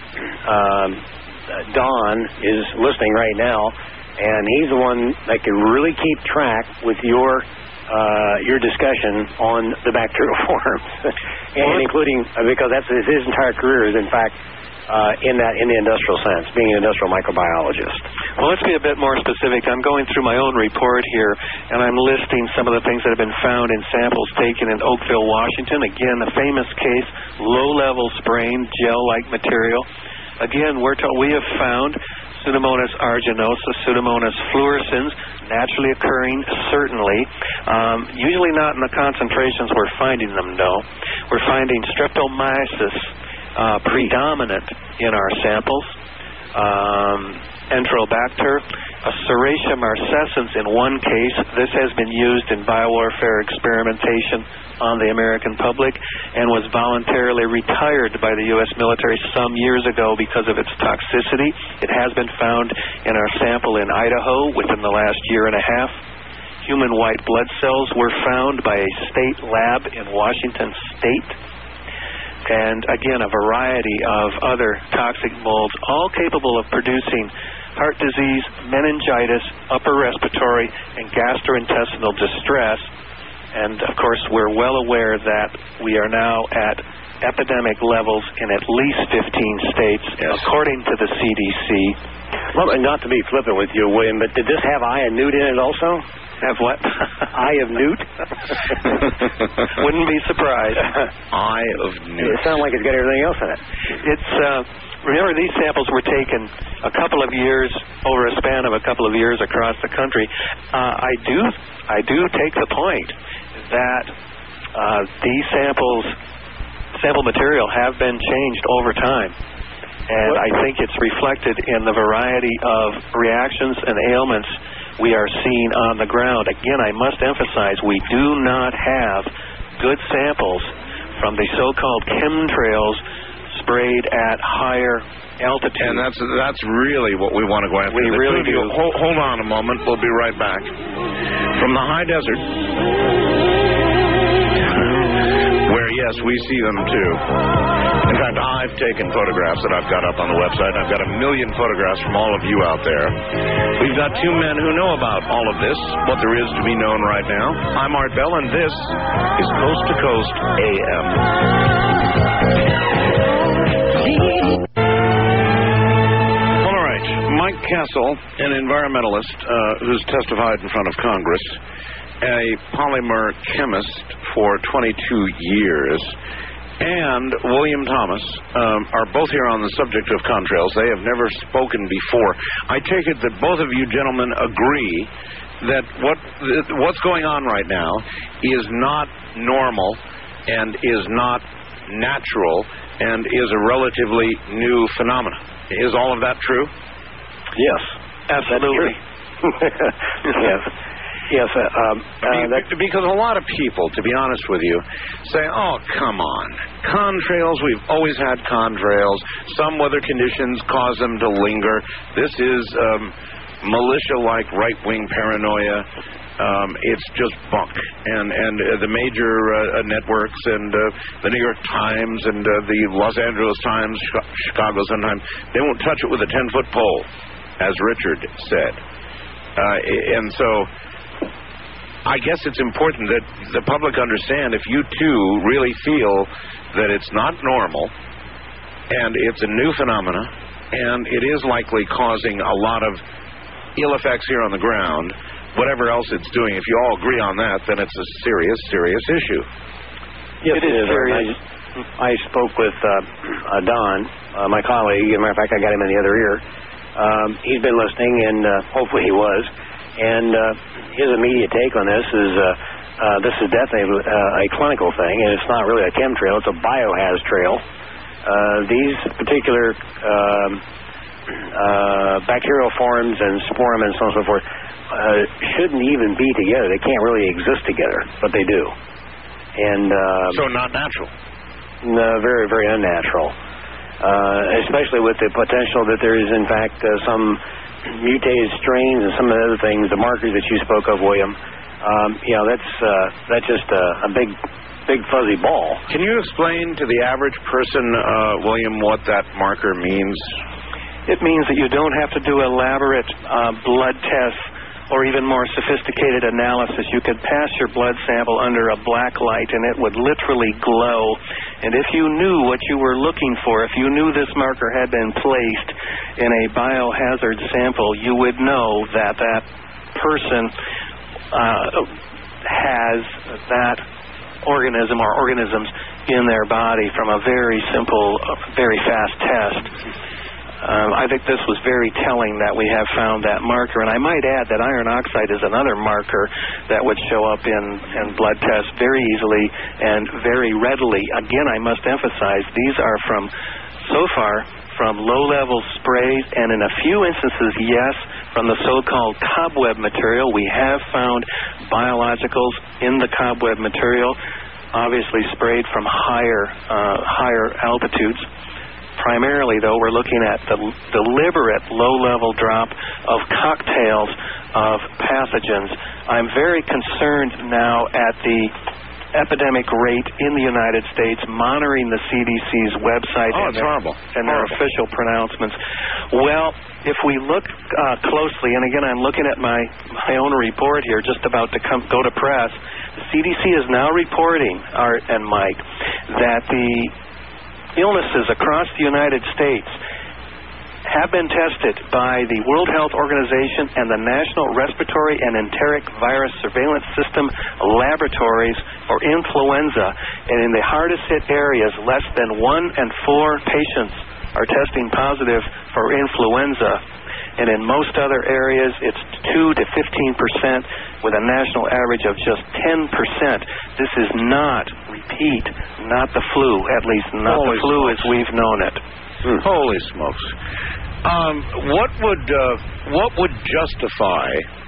um, Don is listening right now, and he's the one that can really keep track with your uh, your discussion on the bacteriophores, and well, including uh, because that's his, his entire career is in fact uh, in that in the industrial sense, being an industrial microbiologist. Well, let's be a bit more specific. I'm going through my own report here, and I'm listing some of the things that have been found in samples taken in Oakville, Washington. Again, the famous case, low-level spraying gel-like material. Again, we're told we have found Pseudomonas aeruginosa, Pseudomonas fluorescens, naturally occurring, certainly. Um, usually not in the concentrations we're finding them, though. We're finding Streptomyces uh, predominant in our samples, um, Enterobacter, a Serratia marcescens in one case. This has been used in biowarfare experimentation on the American public and was voluntarily retired by the U S military some years ago because of its toxicity. It has been found in our sample in Idaho within the last year and a half. Human white blood cells were found by a state lab in Washington State. And again, a variety of other toxic molds, all capable of producing heart disease, meningitis, upper respiratory, and gastrointestinal distress. And, of course, we're well aware that we are now at epidemic levels in at least fifteen states, yes, according to the C D C. Well, and not to be flippant with you, William, but did this have eye of newt in it also? Have what? Eye of newt? Wouldn't be surprised. Eye of newt. It sounds like it's got everything else in it. It's, uh, remember, these samples were taken a couple of years, over a span of a couple of years across the country. Uh, I do, I do take the point that uh, these samples, sample material have been changed over time. And I think it's reflected in the variety of reactions and ailments we are seeing on the ground. Again, I must emphasize, we do not have good samples from the so-called chemtrails sprayed at higher altitude. And that's that's really what we want to go after. We the really do. Hold, hold on a moment. We'll be right back. From the high desert, where, yes, we see them too. In fact, I've taken photographs that I've got up on the website. I've got a million photographs from all of you out there. We've got two men who know about all of this, what there is to be known right now. I'm Art Bell, and this is Coast to Coast A M. All right. Mike Castle, an environmentalist uh, who's testified in front of Congress, a polymer chemist for twenty-two years, and William Thomas um, are both here on the subject of contrails. They have never spoken before. I take it that both of you gentlemen agree that what what's going on right now is not normal, and is not natural and is a relatively new phenomenon. Is all of that true? Yes. Absolutely. Yes. Yes. Uh, um, uh, Be- because a lot of people, to be honest with you, say, oh, come on. Contrails, we've always had contrails. Some weather conditions cause them to linger. This is um, militia-like right-wing paranoia. Um, it's just bunk. And, and uh, the major uh, networks and uh, the New York Times and uh, the Los Angeles Times, Ch- Chicago Sun-Times, they won't touch it with a ten-foot pole, as Richard said. Uh, and so I guess it's important that the public understand, if you too really feel that it's not normal and it's a new phenomena and it is likely causing a lot of ill effects here on the ground, whatever else it's doing, if you all agree on that, then it's a serious, serious issue. Yes, it, it is. Serious. I, I spoke with uh, uh, Don, uh, my colleague. As a matter of fact, I got him in the other ear. Um, he's been listening, and uh, hopefully he was. And uh, his immediate take on this is uh, uh, this is definitely uh, a clinical thing, and it's not really a chemtrail. It's a biohaz trail. Uh, these particular um, uh, bacterial forms and sporum and so on and so forth uh, shouldn't even be together. They can't really exist together, but they do. And uh, so not natural. No, very, very unnatural. Uh, especially with the potential that there is, in fact, uh, some mutated strains and some of the other things, the markers that you spoke of, William. Um, you know, that's uh, that's just a, a big, big fuzzy ball. Can you explain to the average person, uh, William, what that marker means? It means that you don't have to do elaborate uh, blood tests or even more sophisticated analysis. You could pass your blood sample under a black light and it would literally glow. And if you knew what you were looking for, if you knew this marker had been placed in a biohazard sample, you would know that that person uh, has that organism or organisms in their body from a very simple, uh, very fast test. Um, I think this was very telling that we have found that marker. And I might add that iron oxide is another marker that would show up in, in blood tests very easily and very readily. Again, I must emphasize, these are from, so far, from low-level sprays, and in a few instances, yes, from the so-called cobweb material. We have found biologicals in the cobweb material, obviously sprayed from higher, uh, higher altitudes. Primarily, though, we're looking at the deliberate low-level drop of cocktails of pathogens. I'm very concerned now at the epidemic rate in the United States, monitoring the C D C's website oh, and, it's their, horrible. and their horrible. official pronouncements. Well, if we look uh, closely, and again, I'm looking at my, my own report here, just about to come go to press, the C D C is now reporting, Art and Mike, that the illnesses across the United States have been tested by the World Health Organization and the National Respiratory and Enteric Virus Surveillance System laboratories for influenza. And in the hardest hit areas, less than one and four patients are testing positive for influenza. And in most other areas, it's two to fifteen percent, with a national average of just ten percent. This is not, repeat, not the flu, at least not Holy the flu smokes. as we've known it. Hmm. Holy smokes. Um, what would uh, what would justify...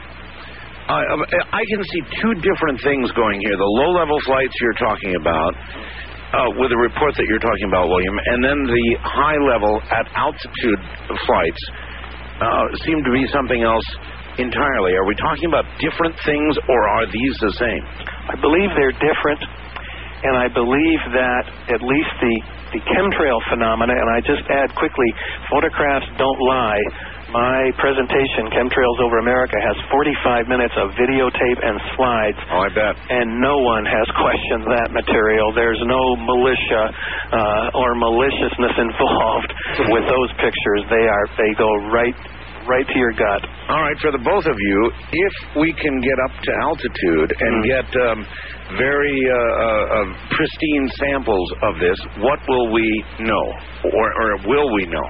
I, I can see two different things going here. The low-level flights you're talking about, uh, with the report that you're talking about, William, and then the high-level at altitude flights uh, seem to be something else entirely. Are we talking about different things, or are these the same? I believe they're different, and I believe that at least the, the chemtrail phenomena, and I just add quickly, photographs don't lie. My presentation, Chemtrails Over America, has forty-five minutes of videotape and slides. Oh, I bet. And no one has questioned that material. There's no militia uh, or maliciousness involved with those pictures. They are they go right right to your gut. All right, for the both of you, if we can get up to altitude and mm. get um, very uh, uh, uh, pristine samples of this, what will we know, or, or will we know?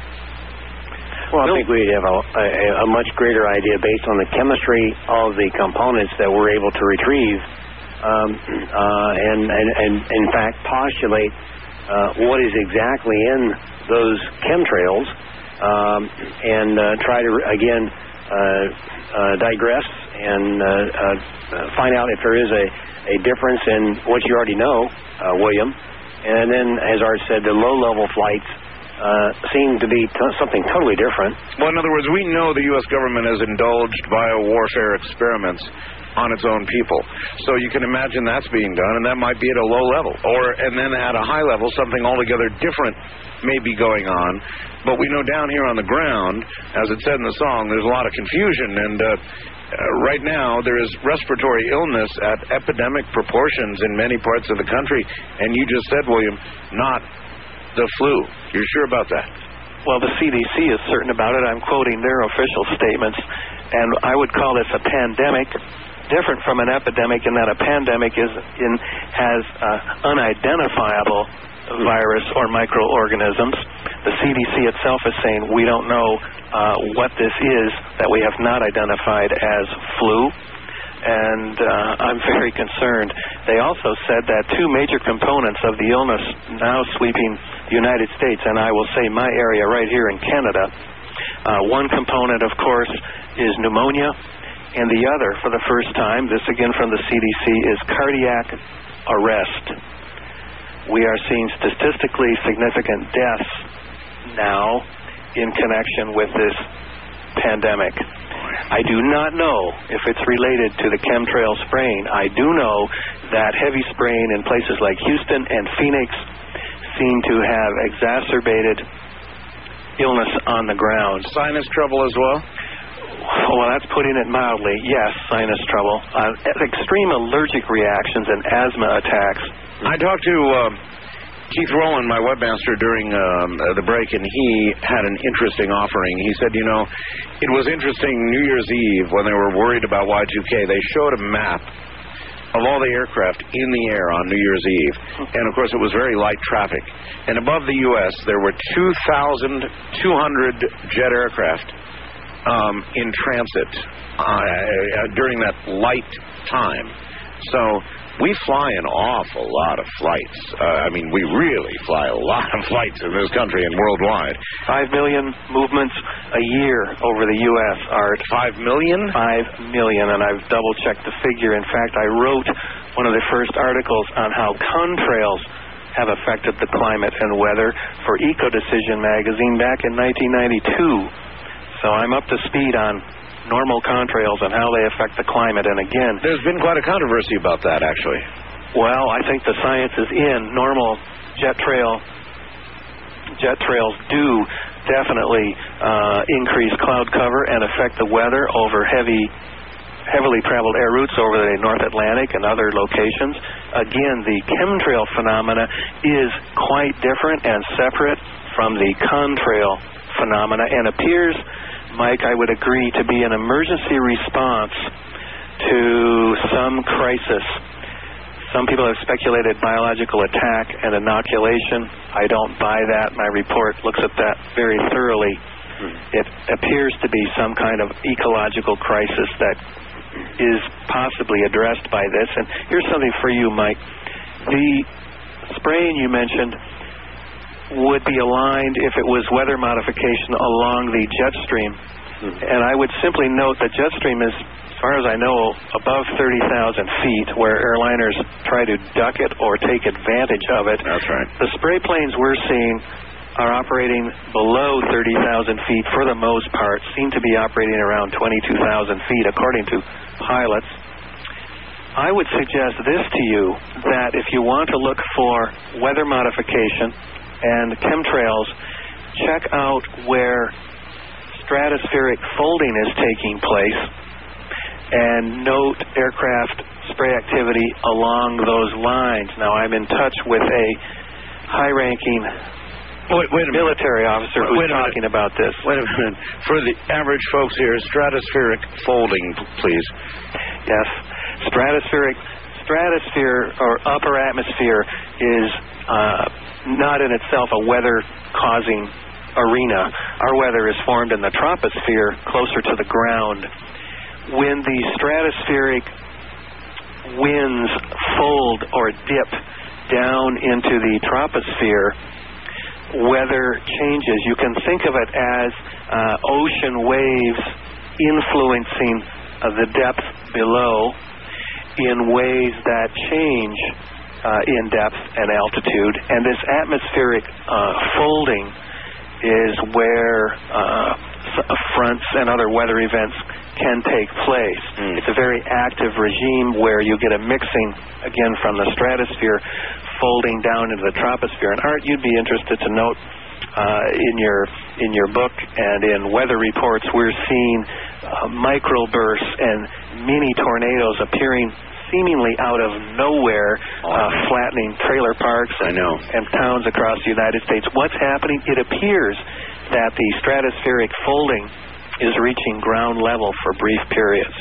Well, I think we'd have a, a, a much greater idea based on the chemistry of the components that we're able to retrieve um, uh, and, and, and, in fact, postulate uh, what is exactly in those chemtrails, um, and uh, try to, again, uh, uh, digress and uh, uh, find out if there is a, a difference in what you already know, uh, William. And then, as Art said, the low-level flights uh, seem to be t- something totally different. Well, in other words, we know the U S government has indulged biowarfare experiments on its own people. So you can imagine that's being done, and that might be at a low level. Or, and then at a high level, something altogether different may be going on. But we know down here on the ground, as it said in the song, there's a lot of confusion. And uh, uh, right now, there is respiratory illness at epidemic proportions in many parts of the country. And you just said, William, not the flu. You're sure about that? Well, the C D C is certain about it. I'm quoting their official statements. And I would call this a pandemic, different from an epidemic in that a pandemic is in has uh, unidentifiable virus or microorganisms. The C D C itself is saying we don't know uh, what this is that we have not identified as flu, and uh, I'm very concerned. They also said that two major components of the illness now sweeping the United States, and I will say my area right here in Canada, uh, one component, of course, is pneumonia. And the other, for the first time, this again from the C D C, is cardiac arrest. We are seeing statistically significant deaths now in connection with this pandemic. I do not know if it's related to the chemtrail spraying. I do know that heavy spraying in places like Houston and Phoenix seem to have exacerbated illness on the ground. Sinus trouble as well? Well, that's putting it mildly. Yes, sinus trouble. Uh, extreme allergic reactions and asthma attacks. I talked to uh, Keith Rowland, my webmaster, during um, the break, and he had an interesting offering. He said, you know, it was interesting New Year's Eve when they were worried about Y two K. They showed a map of all the aircraft in the air on New Year's Eve. And, of course, it was very light traffic. And above the U S, there were two thousand two hundred jet aircraft Um, in transit uh, during that light time. So we fly an awful lot of flights. Uh, I mean, we really fly a lot of flights in this country and worldwide. Five million movements a year over the U S, Art. Five million? Five million, and I've double-checked the figure. In fact, I wrote one of the first articles on how contrails have affected the climate and weather for Ecodecision magazine back in nineteen ninety-two. So I'm up to speed on normal contrails and how they affect the climate. And again, there's been quite a controversy about that, actually. Well, I think the science is in. Normal jet trail jet trails do definitely uh, increase cloud cover and affect the weather over heavy, heavily traveled air routes over the North Atlantic and other locations. Again, the chemtrail phenomena is quite different and separate from the contrail phenomena and appears, Mike, I would agree, to be an emergency response to some crisis. Some people have speculated biological attack and inoculation. I don't buy that. My report looks at that very thoroughly. Hmm. It appears to be some kind of ecological crisis that is possibly addressed by this. And here's something for you, Mike. The spraying you mentioned would be aligned if it was weather modification along the jet stream. Mm-hmm. And I would simply note that jet stream is, as far as I know, above thirty thousand feet, where airliners try to duck it or take advantage of it. That's right. The spray planes we're seeing are operating below thirty thousand feet for the most part, seem to be operating around twenty-two thousand feet, according to pilots. I would suggest this to you, that if you want to look for weather modification and chemtrails, check out where stratospheric folding is taking place and note aircraft spray activity along those lines. Now, I'm in touch with a high-ranking wait, wait a military minute. officer who's wait a talking minute. about this. Wait a minute. For the average folks here, stratospheric folding, please. Yes. Stratospheric, stratosphere or upper atmosphere is uh, not in itself a weather-causing arena. Our weather is formed in the troposphere closer to the ground. When the stratospheric winds fold or dip down into the troposphere, weather changes. You can think of it as uh, ocean waves influencing uh, the depth below in ways that change uh, in depth and altitude. And this atmospheric uh, folding is where uh, fronts and other weather events can take place. Mm. It's a very active regime where you get a mixing, again, from the stratosphere folding down into the troposphere. And Art, you'd be interested to note uh, in your in your book and in weather reports, we're seeing uh, microbursts and mini tornadoes appearing seemingly out of nowhere, uh, flattening trailer parks and, I know. and towns across the United States. What's happening? It appears that the stratospheric folding is reaching ground level for brief periods.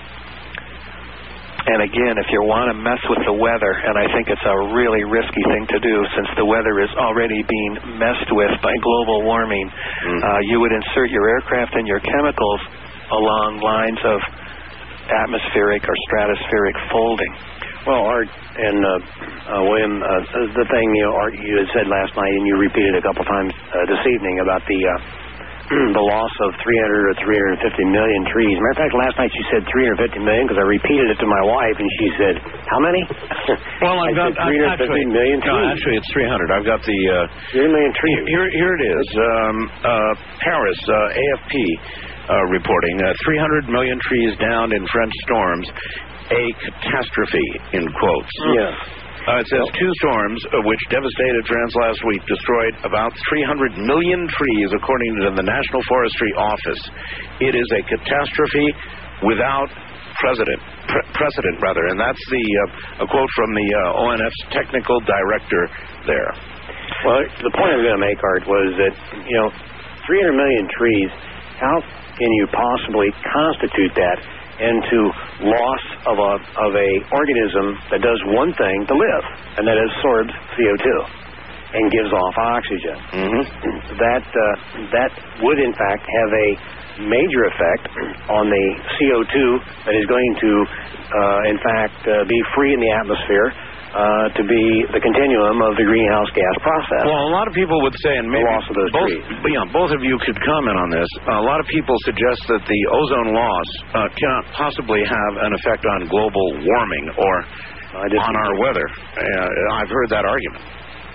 And again, if you want to mess with the weather, and I think it's a really risky thing to do since the weather is already being messed with by global warming, mm. uh, you would insert your aircraft and your chemicals along lines of atmospheric or stratospheric folding. Well, Art and uh, uh, William, uh, the thing you know, Art, you had said last night, and you repeated a couple times uh, this evening about the uh, the loss of three hundred or three hundred fifty million trees. Matter of fact, last night she said three hundred fifty million because I repeated it to my wife, and she said, "How many?" Well, I've got three hundred fifty actually, million trees. No, actually, it's three hundred. I've got the uh, three million trees. Here, here it is. Um, uh, Paris, uh, A F P uh, reporting uh, three hundred million trees downed in French storms. A catastrophe, in quotes. Yeah. Uh, it says two storms, uh, which devastated France last week, destroyed about three hundred million trees, according to the National Forestry Office. It is a catastrophe without precedent, pre- precedent rather, and that's the uh, a quote from the uh, O N F's technical director there. Well, the point I was going to make, Art, was that, you know, three hundred million trees, how can you possibly constitute that into loss of a of a organism that does one thing to live, and that is absorbs C O two and gives off oxygen? Mm-hmm. That uh, that would in fact have a major effect on the C O two that is going to uh, in fact uh, be free in the atmosphere uh, to be the continuum of the greenhouse gas process. Well, a lot of people would say, and maybe the loss of those both, trees. you know, both of you could comment on this. A lot of people suggest that the ozone loss uh, cannot possibly have an effect on global warming or on our weather. Uh, I've heard that argument.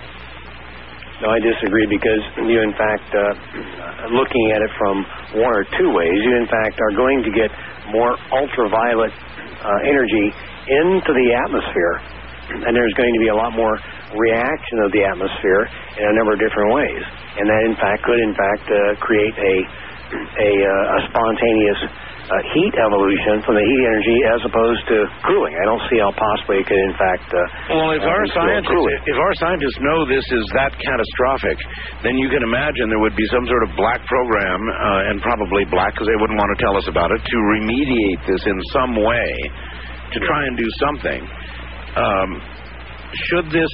No, I disagree because you, in fact, uh, looking at it from one or two ways, you, in fact, are going to get more ultraviolet uh, energy into the atmosphere, and there's going to be a lot more reaction of the atmosphere in a number of different ways, and that, in fact, could, in fact, uh, create a a, uh, a spontaneous uh, heat evolution from the heat energy as opposed to cooling. I don't see how possibly it could, in fact, uh, well, if uh, our scientists cooling. if our scientists know this is that catastrophic, then you can imagine there would be some sort of black program, uh, and probably black because they wouldn't want to tell us about it, to remediate this in some way, to try and do something. Um, should this,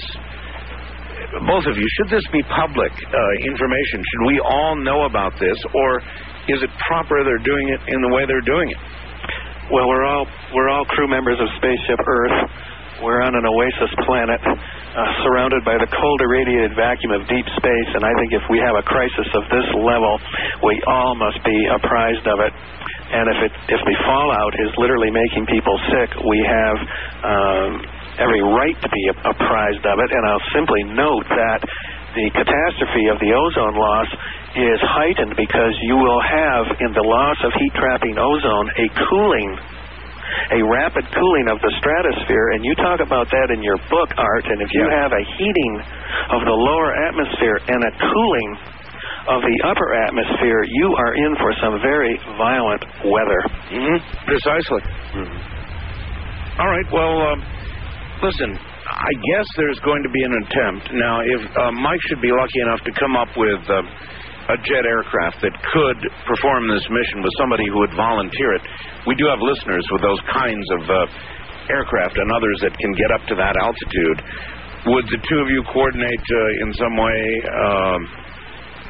both of you, should this be public uh, information? Should we all know about this, or is it proper they're doing it in the way they're doing it? Well, we're all we're all crew members of Spaceship Earth. We're on an oasis planet uh, surrounded by the cold irradiated vacuum of deep space, and I think if we have a crisis of this level, we all must be apprised of it. And if it if the fallout is literally making people sick, we have um, every right to be apprised of it. And I'll simply note that the catastrophe of the ozone loss is heightened because you will have, in the loss of heat-trapping ozone, a cooling, a rapid cooling of the stratosphere. And you talk about that in your book, Art, and if you yeah. have a heating of the lower atmosphere and a cooling of the upper atmosphere, you are in for some very violent weather. Mm-hmm. Precisely. Mm-hmm. All right, well, um, listen, I guess there's going to be an attempt. Now, if uh, Mike should be lucky enough to come up with uh, a jet aircraft that could perform this mission with somebody who would volunteer it. We do have listeners with those kinds of uh, aircraft and others that can get up to that altitude. Would the two of you coordinate uh, in some way? Um,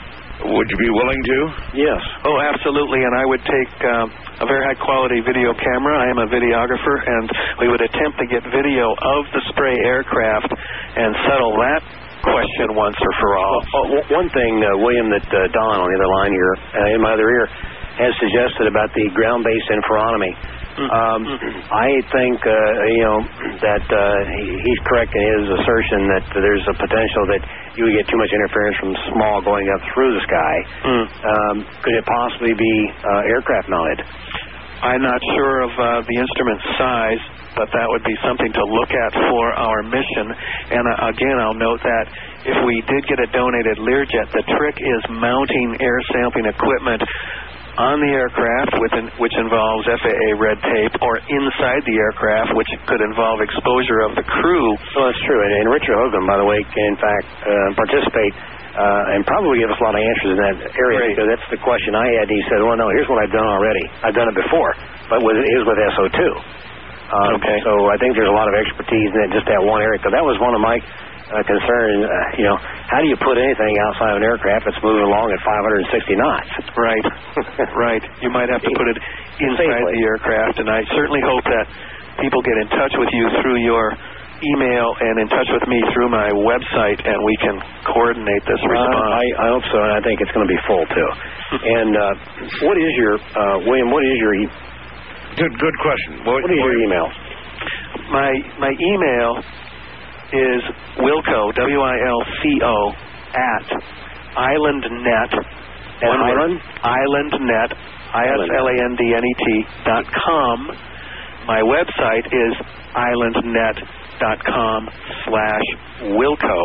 would you be willing to? Yes. Oh, absolutely. And I would take um, a very high-quality video camera. I am a videographer, and we would attempt to get video of the spray aircraft and settle that question once or for all. Well, one thing, uh, William, that uh, Don on the other line here, uh, in my other ear, has suggested about the ground-based interferonomy. Um, I think, uh, you know, that uh, he, he's correct in his assertion that there's a potential that you would get too much interference from small going up through the sky. Mm. Um, could it possibly be uh, aircraft mounted? I'm not sure of uh, the instrument size, but that would be something to look at for our mission. And uh, again, I'll note that if we did get a donated Learjet, the trick is mounting air sampling equipment on the aircraft, within, which involves F A A red tape, or inside the aircraft, which could involve exposure of the crew. Well, that's true. And, and Richard Hogan, by the way, can in fact uh, participate uh, and probably give us a lot of answers in that area. Great. Because that's the question I had. And he said, well, no, here's what I've done already. I've done it before, but with, it is with S O two. Um, okay. So I think there's a lot of expertise in it, just that one area. Because that was one of my uh, concerns. Uh, you know, how do you put anything outside of an aircraft that's moving along at five hundred sixty knots? Right. Right. You might have to put it inside Safely. the aircraft, and I certainly hope that people get in touch with you through your email and in touch with me through my website, and we can coordinate this response. Uh, I, I hope so, and I think it's going to be full too. And uh, what is your uh, William? What is your e- Good, good question. What, what is your email? My my email is Wilco, W I L C O, at IslandNet. At Island? IslandNet, I S L A N D N E T dot com. My website is islandnet dot com slash Wilco.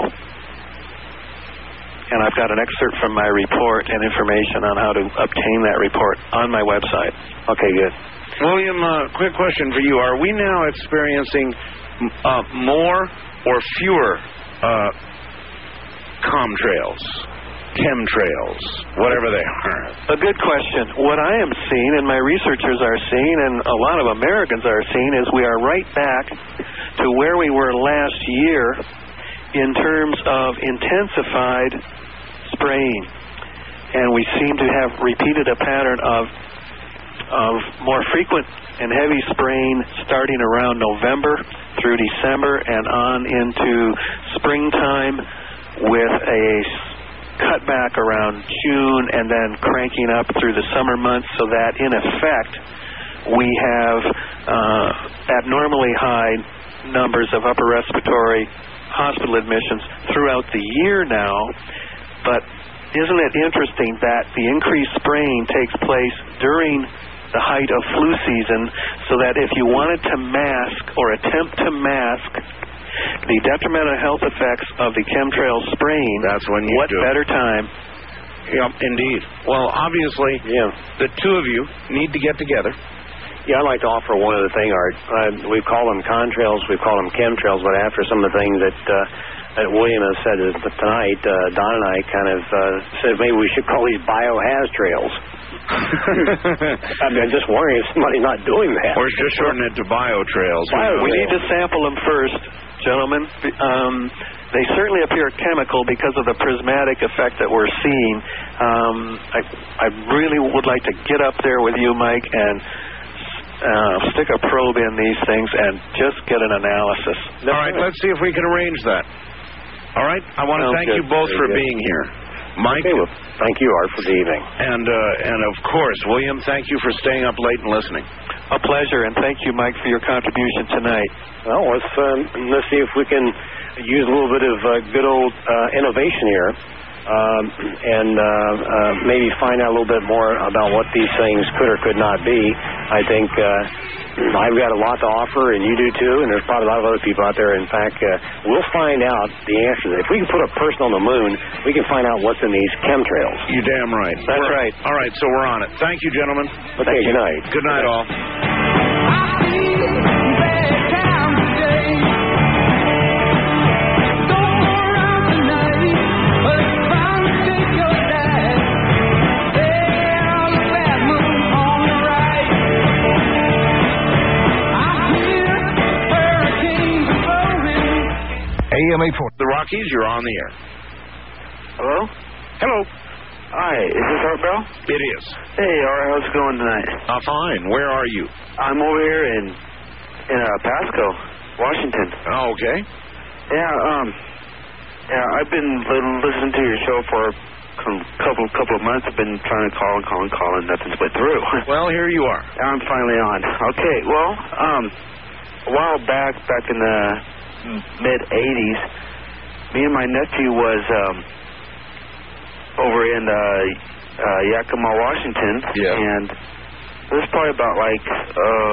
And I've got an excerpt from my report and information on how to obtain that report on my website. Okay, good. William, uh, quick question for you. Are we now experiencing uh, more or fewer uh, comtrails, chemtrails, whatever they are? A good question. What I am seeing, and my researchers are seeing, and a lot of Americans are seeing, is we are right back to where we were last year in terms of intensified spraying. And we seem to have repeated a pattern of of more frequent and heavy spraying starting around November through December and on into springtime, with a cutback around June and then cranking up through the summer months, so that in effect we have uh, abnormally high numbers of upper respiratory hospital admissions throughout the year now. But isn't it interesting that the increased spraying takes place during the height of flu season, so that if you wanted to mask or attempt to mask the detrimental health effects of the chemtrail spraying, that's when you what do it. better time? Yep, indeed. Well, obviously, yeah. the two of you need to get together. Yeah, I'd like to offer one other thing, Art. Uh, we call them contrails, we call them chemtrails, but after some of the things that uh, that William has said tonight, uh, Don and I kind of uh, said maybe we should call these biohaz trails. I mean, I'm just wondering if somebody's not doing that. Or just shorten it to biotrails. Bio we need to sample them first, gentlemen. Um, they certainly appear chemical because of the prismatic effect that we're seeing. Um, I, I really would like to get up there with you, Mike, and uh, stick a probe in these things and just get an analysis. All right, let's see if we can arrange that. All right? I want to Sounds thank good. you both Very for good. being here. Mike. Okay, well, thank you, Art, for the evening. And, uh, and of course, William, thank you for staying up late and listening. A pleasure, and thank you, Mike, for your contribution tonight. Well, let's, um, let's see if we can use a little bit of uh, good old uh, innovation here. Um, and uh, uh, maybe find out a little bit more about what these things could or could not be. I think uh, I've got a lot to offer, and you do too, and there's probably a lot of other people out there. In fact, uh, we'll find out the answer. If we can put a person on the moon, we can find out what's in these chemtrails. You damn right. That's We're- right. All right, so we're on it. Thank you, gentlemen. Okay, good night. Good night, all. A M eight forty. The Rockies, you're on the air. Hello? Hello. Hi, is this Art Bell? It is. Hey, Art, how's it going tonight? Uh, fine. Where are you? I'm over here in in uh, Pasco, Washington. Oh, okay. Yeah, um, yeah, I've been li- listening to your show for a couple couple of months. I've been trying to call and call and call, and nothing's went through. Well, here you are. I'm finally on. Okay, well, um, a while back, back in the mid eighties, me and my nephew was um. over in uh, uh, Yakima, Washington, yeah. and it was probably about like uh,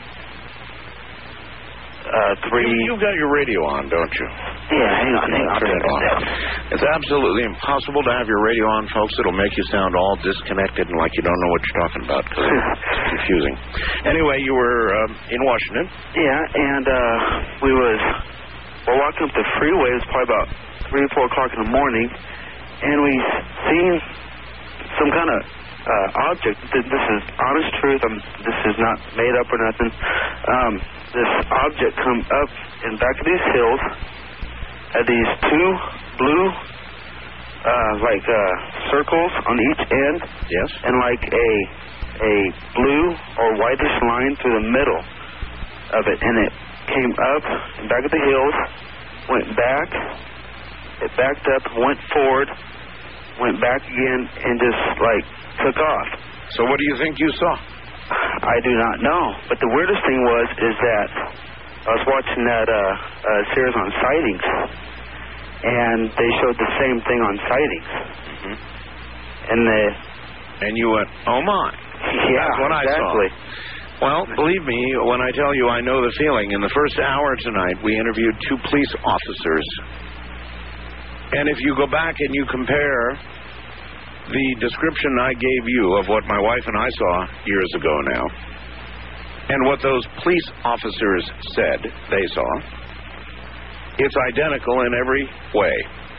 uh, three. You, you've got your radio on, don't you? Yeah, hang on, hang on. Turn it on. It's absolutely impossible to have your radio on, folks. It'll make you sound all disconnected and like you don't know what you're talking about because it's confusing. Anyway, you were um, in Washington. Yeah, and uh, we was well walking up the freeway. It was probably about three or four o'clock in the morning. And we seen some kind of uh, object. This is honest truth. I'm, this is not made up or nothing. Um, this object come up in back of these hills. Had these two blue, uh, like uh, circles on each end. Yes. And like a a blue or whitish line through the middle of it. And it came up in back of the hills, went back. It backed up, went forward, went back again, and just, like, took off. So what do you think you saw? I do not know. But the weirdest thing was is that I was watching that uh, uh, series on sightings, and they showed the same thing on sightings. Mm-hmm. And the... And you went, oh, my. Yeah, That's what exactly. I saw. Well, believe me, when I tell you I know the feeling, in the first hour tonight, we interviewed two police officers. And if you go back and you compare the description I gave you of what my wife and I saw years ago now, and what those police officers said they saw, it's identical in every way.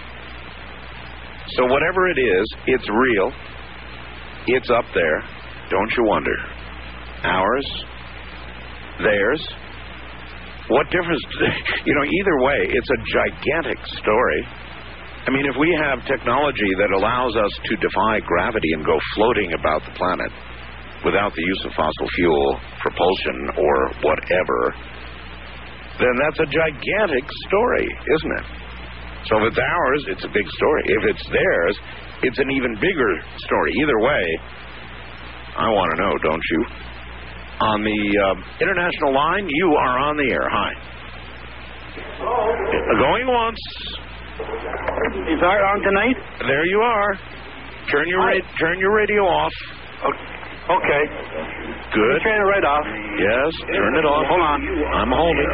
So whatever it is, it's real. It's up there. Don't you wonder? Ours? Theirs? What difference? You know, either way, it's a gigantic story. I mean, if we have technology that allows us to defy gravity and go floating about the planet without the use of fossil fuel, propulsion, or whatever, then that's a gigantic story, isn't it? So if it's ours, it's a big story. If it's theirs, it's an even bigger story. Either way, I want to know, don't you? On the uh, international line, you are on the air. Hi. Hello. Going once. Is Art on tonight? There you are. Turn your ra- turn your radio off. Okay. Good. Turn it right off. Yes, turn it off. Hold on. I'm holding.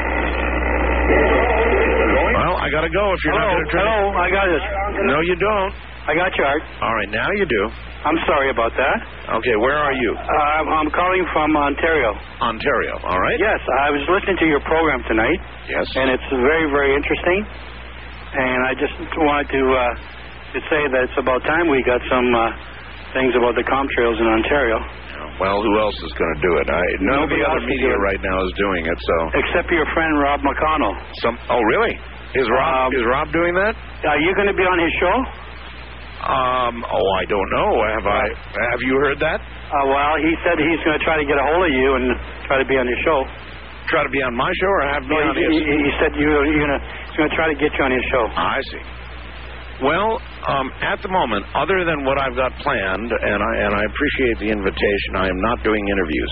Well, I gotta go if you're hello, not gonna turn Hello, it. I got it. No, you don't. I got you, Art. All right, now you do. I'm sorry about that. Okay, where are you? Uh, I'm, I'm calling from Ontario. Ontario, all right. Yes, I was listening to your program tonight. Yes. And it's very, very interesting. And I just wanted to uh, to say that it's about time we got some uh, things about the contrails in Ontario. Well, who else is going to do it? I, none Nobody of the else other can media do it. right now is doing it. So. Except your friend Rob McConnell. Some. Oh, really? Is Rob Um, is Rob doing that? Are you going to be on his show? Um. Oh, I don't know. Have I? Have you heard that? Uh, well, he said he's going to try to get a hold of you and try to be on your show. Try to be on my show or have me No, on he, his? he, he said you, you're going to he's going to try to get you on his show. I see. Well, um, at the moment, other than what I've got planned, and I and I appreciate the invitation, I am not doing interviews.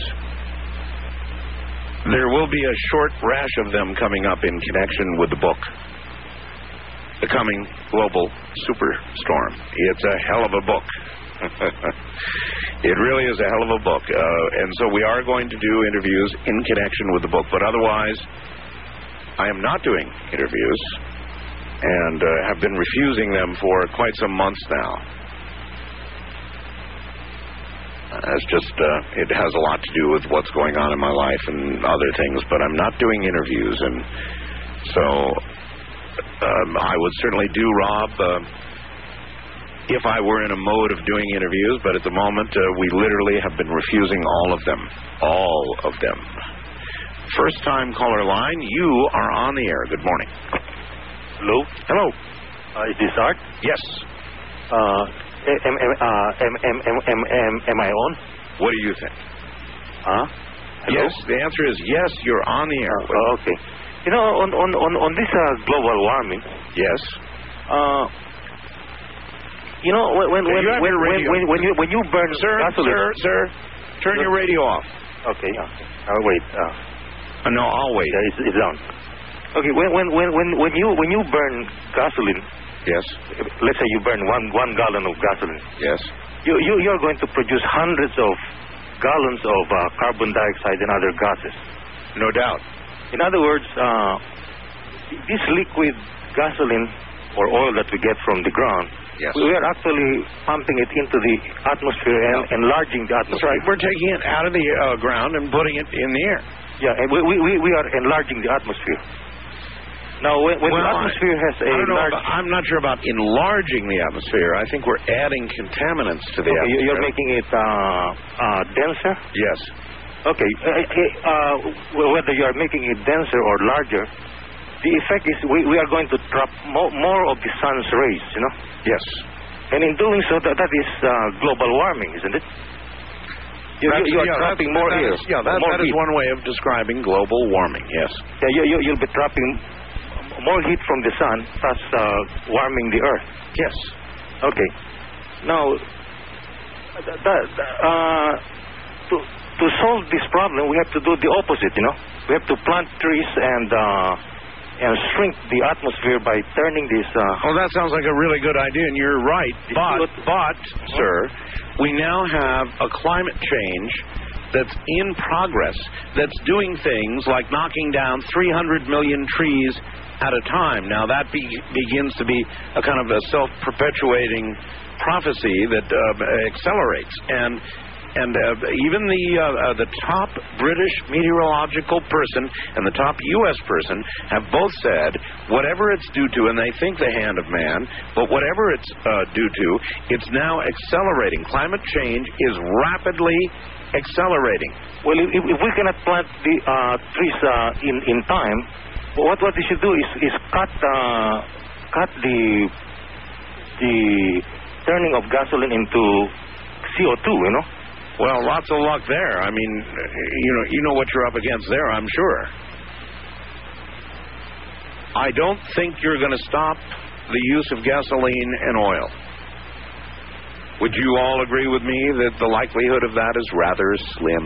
There will be a short rash of them coming up in connection with the book, The Coming Global Superstorm. It's a hell of a book. It really is a hell of a book. Uh, and so we are going to do interviews in connection with the book, but otherwise, I am not doing interviews and uh, have been refusing them for quite some months now. It's just, uh, it has a lot to do with what's going on in my life and other things, but I'm not doing interviews, and so um, I would certainly do, Rob, uh, if I were in a mode of doing interviews, but at the moment, uh, we literally have been refusing all of them. All of them. First time caller line, you are on the air. Good morning. Hello? Hello. Uh, is this Art? Yes. Uh, Am, am, uh, am, am, am, am, am, am I on? What do you think? Huh? Hello? Yes, the answer is yes, you're on the air. Oh, okay. You know, on on on, on this uh, global warming. Yes. Uh, you know, when when when you have when, your when, radio. when when you when you burn Sir, gasoline. sir, sir, turn your radio off. Okay. Uh, I'll wait. Uh, Uh, no, I'll wait. yeah, it's, it's down. Okay. When when when when when you when you burn gasoline. Yes. Let's say you burn one one gallon of gasoline. Yes. You you you're going to produce hundreds of gallons of uh, carbon dioxide and other gases. No doubt. In other words, uh, this liquid gasoline or oil that we get from the ground, yes. we are actually pumping it into the atmosphere and no. enlarging the That's atmosphere. right. We're taking it out of the uh, ground and putting it in the air. Yeah, and we we we, we are enlarging the atmosphere. Now, when, when well, the atmosphere has a I don't know large... about, I'm not sure about enlarging the atmosphere. I think we're adding contaminants to the okay, atmosphere. You're making it uh, uh, denser? Yes. Okay. Uh, uh, whether you are making it denser or larger, the effect is we, we are going to trap mo- more of the sun's rays, you know? Yes. And in doing so, that, that is uh, global warming, isn't it? You, you, you are yeah, trapping that, more that air. Is, yeah, that, more that is heat. one way of describing global warming, yes. Yeah, you, you, you'll be trapping more heat from the sun, thus uh, warming the earth. Yes. Okay. Now, th- th- uh, to, to solve this problem, we have to do the opposite, you know? We have to plant trees and... Uh, and shrink the atmosphere by turning this... Uh, oh, that sounds like a really good idea, and you're right. But, but, sir, we now have a climate change that's in progress, that's doing things like knocking down three hundred million trees at a time. Now, that be, begins to be a kind of a self-perpetuating prophecy that uh, accelerates. And... And uh, even the uh, uh, the top British meteorological person and the top U S person have both said whatever it's due to, and they think the hand of man, but whatever it's uh, due to, it's now accelerating. Climate change is rapidly accelerating. Well, if, if we cannot plant the uh, trees uh, in in time, what what we should do is is cut uh, cut the the turning of gasoline into C O two, you know. Well, lots of luck there. I mean, you know, you know what you're up against there, I'm sure. I don't think you're going to stop the use of gasoline and oil. Would you all agree with me that the likelihood of that is rather slim?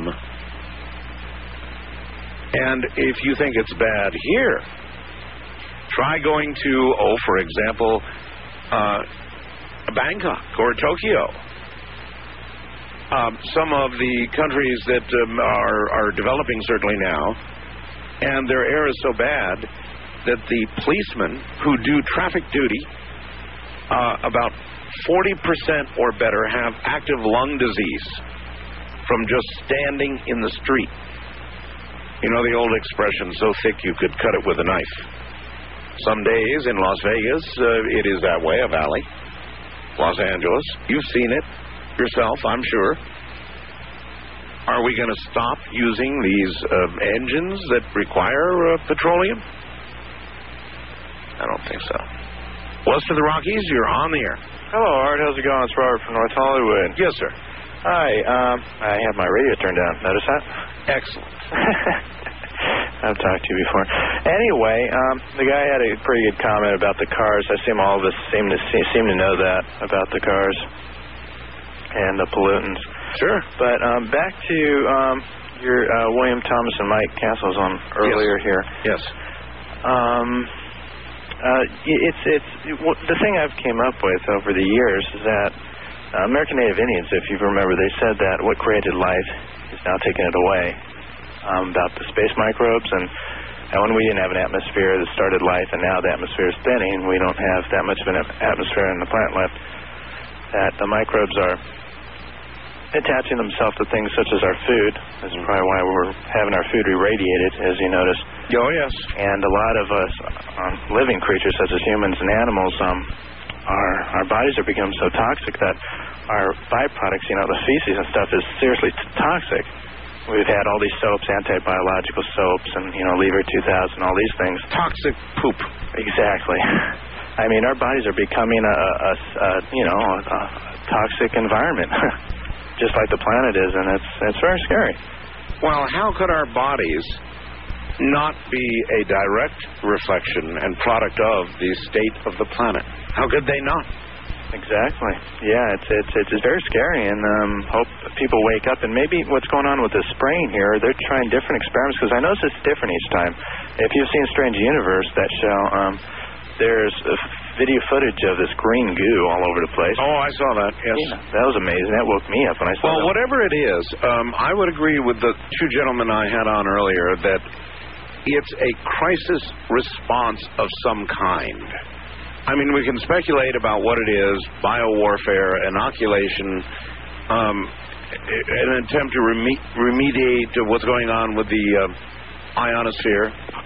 And if you think it's bad here, try going to, oh, for example, uh, Bangkok or Tokyo. Um, some of the countries that um, are, are developing certainly now, and their air is so bad that the policemen who do traffic duty, uh, about forty percent or better have active lung disease from just standing in the street. You know the old expression, so thick you could cut it with a knife. Some days in Las Vegas, uh, it is that way, a valley. Los Angeles, you've seen it yourself, I'm sure. Are we going to stop using these uh, engines that require uh, petroleum? I don't think so. West of the Rockies, you're on the air. Hello, Art. How's it going? It's Robert from North Hollywood. Yes, sir. Hi. Um, I have my radio turned down. Notice that? Excellent. I've talked to you before. Anyway, um, the guy had a pretty good comment about the cars. I assume all of us seem to see, seem to know that about the cars and the pollutants. Sure. But um, back to um, your uh, William Thomas and Mike Castles on earlier yes. here. Yes. Um, uh, it's it's the thing I've came up with over the years is that uh, American Native Indians, if you remember, they said that what created life is now taking it away. Um, about the space microbes and, and when we didn't have an atmosphere that started life, and now the atmosphere is thinning, we don't have that much of an atmosphere on the planet left. That the microbes are attaching themselves to things such as our food. This is probably why we're having our food irradiated, as you noticed. Oh, yes. And a lot of us, um, living creatures such as humans and animals, um, our our bodies are becoming so toxic that our byproducts, you know, the feces and stuff, is seriously t- toxic. We've had all these soaps, anti-biological soaps, and, you know, Lever two thousand, all these things. Toxic poop. Exactly. I mean, our bodies are becoming a, a, a you know, a, a toxic environment, just like the planet is, and it's it's very scary. Well, how could our bodies not be a direct reflection and product of the state of the planet? How could they not? Exactly. Yeah, it's it's it's very scary, and um, hope people wake up. And maybe what's going on with the spraying here, they're trying different experiments, because I notice it's different each time. If you've seen Strange Universe, that show, um, there's a video footage of this green goo all over the place. Oh, I saw that, yes. Yeah, that was amazing. That woke me up when I saw well, that. Well, whatever it is, um, I would agree with the two gentlemen I had on earlier that it's a crisis response of some kind. I mean, we can speculate about what it is, biowarfare, inoculation, um, an attempt to reme- remediate what's going on with the uh, ionosphere.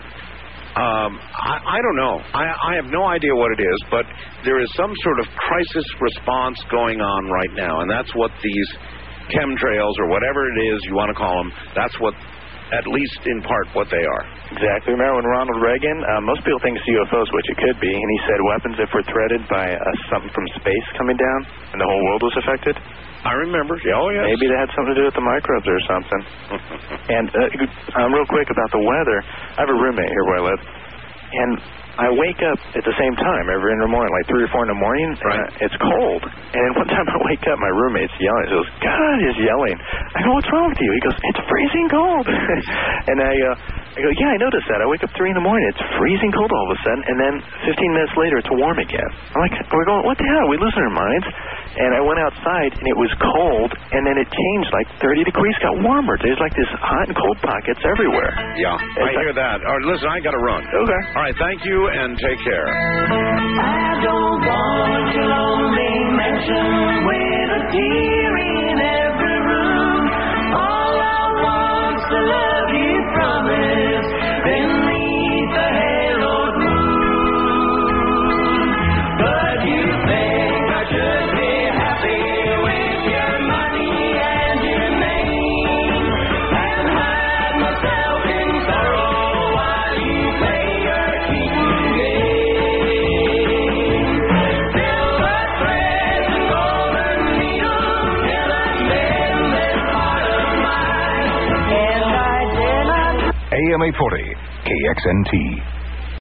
Um, I, I don't know. I, I have no idea what it is, but there is some sort of crisis response going on right now, and that's what these chemtrails, or whatever it is you want to call them, that's what, at least in part, what they are. Exactly. Remember when Ronald Reagan, uh, most people think it's U F Os, which it could be, and he said weapons if we're threatened by uh, something from space coming down, and the whole world was affected? I remember. Oh, yes. Maybe that had something to do with the microbes or something. And uh, um, real quick about the weather, I have a roommate here where I live, and I wake up at the same time every in the morning, like three or four in the morning. Right. And it's cold. And then one time I wake up, my roommate's yelling. He goes, God, he's yelling. I go, what's wrong with you? He goes, it's freezing cold. And I, uh, I go, yeah, I noticed that. I wake up three in the morning. It's freezing cold all of a sudden. And then fifteen minutes later, it's warm again. I'm like, we're going, what the hell? Are we losing our minds? And I went outside, and it was cold, and then it changed like thirty degrees, got warmer. There's like this hot and cold pockets everywhere. Yeah, it's I like, hear that. All right, listen, I got to run. Okay. All right, thank you, and take care. I don't want your lonely mansion with a tear in every room. All I want's to love you, promise, beneath the haloed moon. But you think I should be happy with your money and your name, and hide myself in sorrow while you play your cheating game. Silver threads and golden needles till I mend this heart of mine, and I dare not. A M eight forty, K X N T.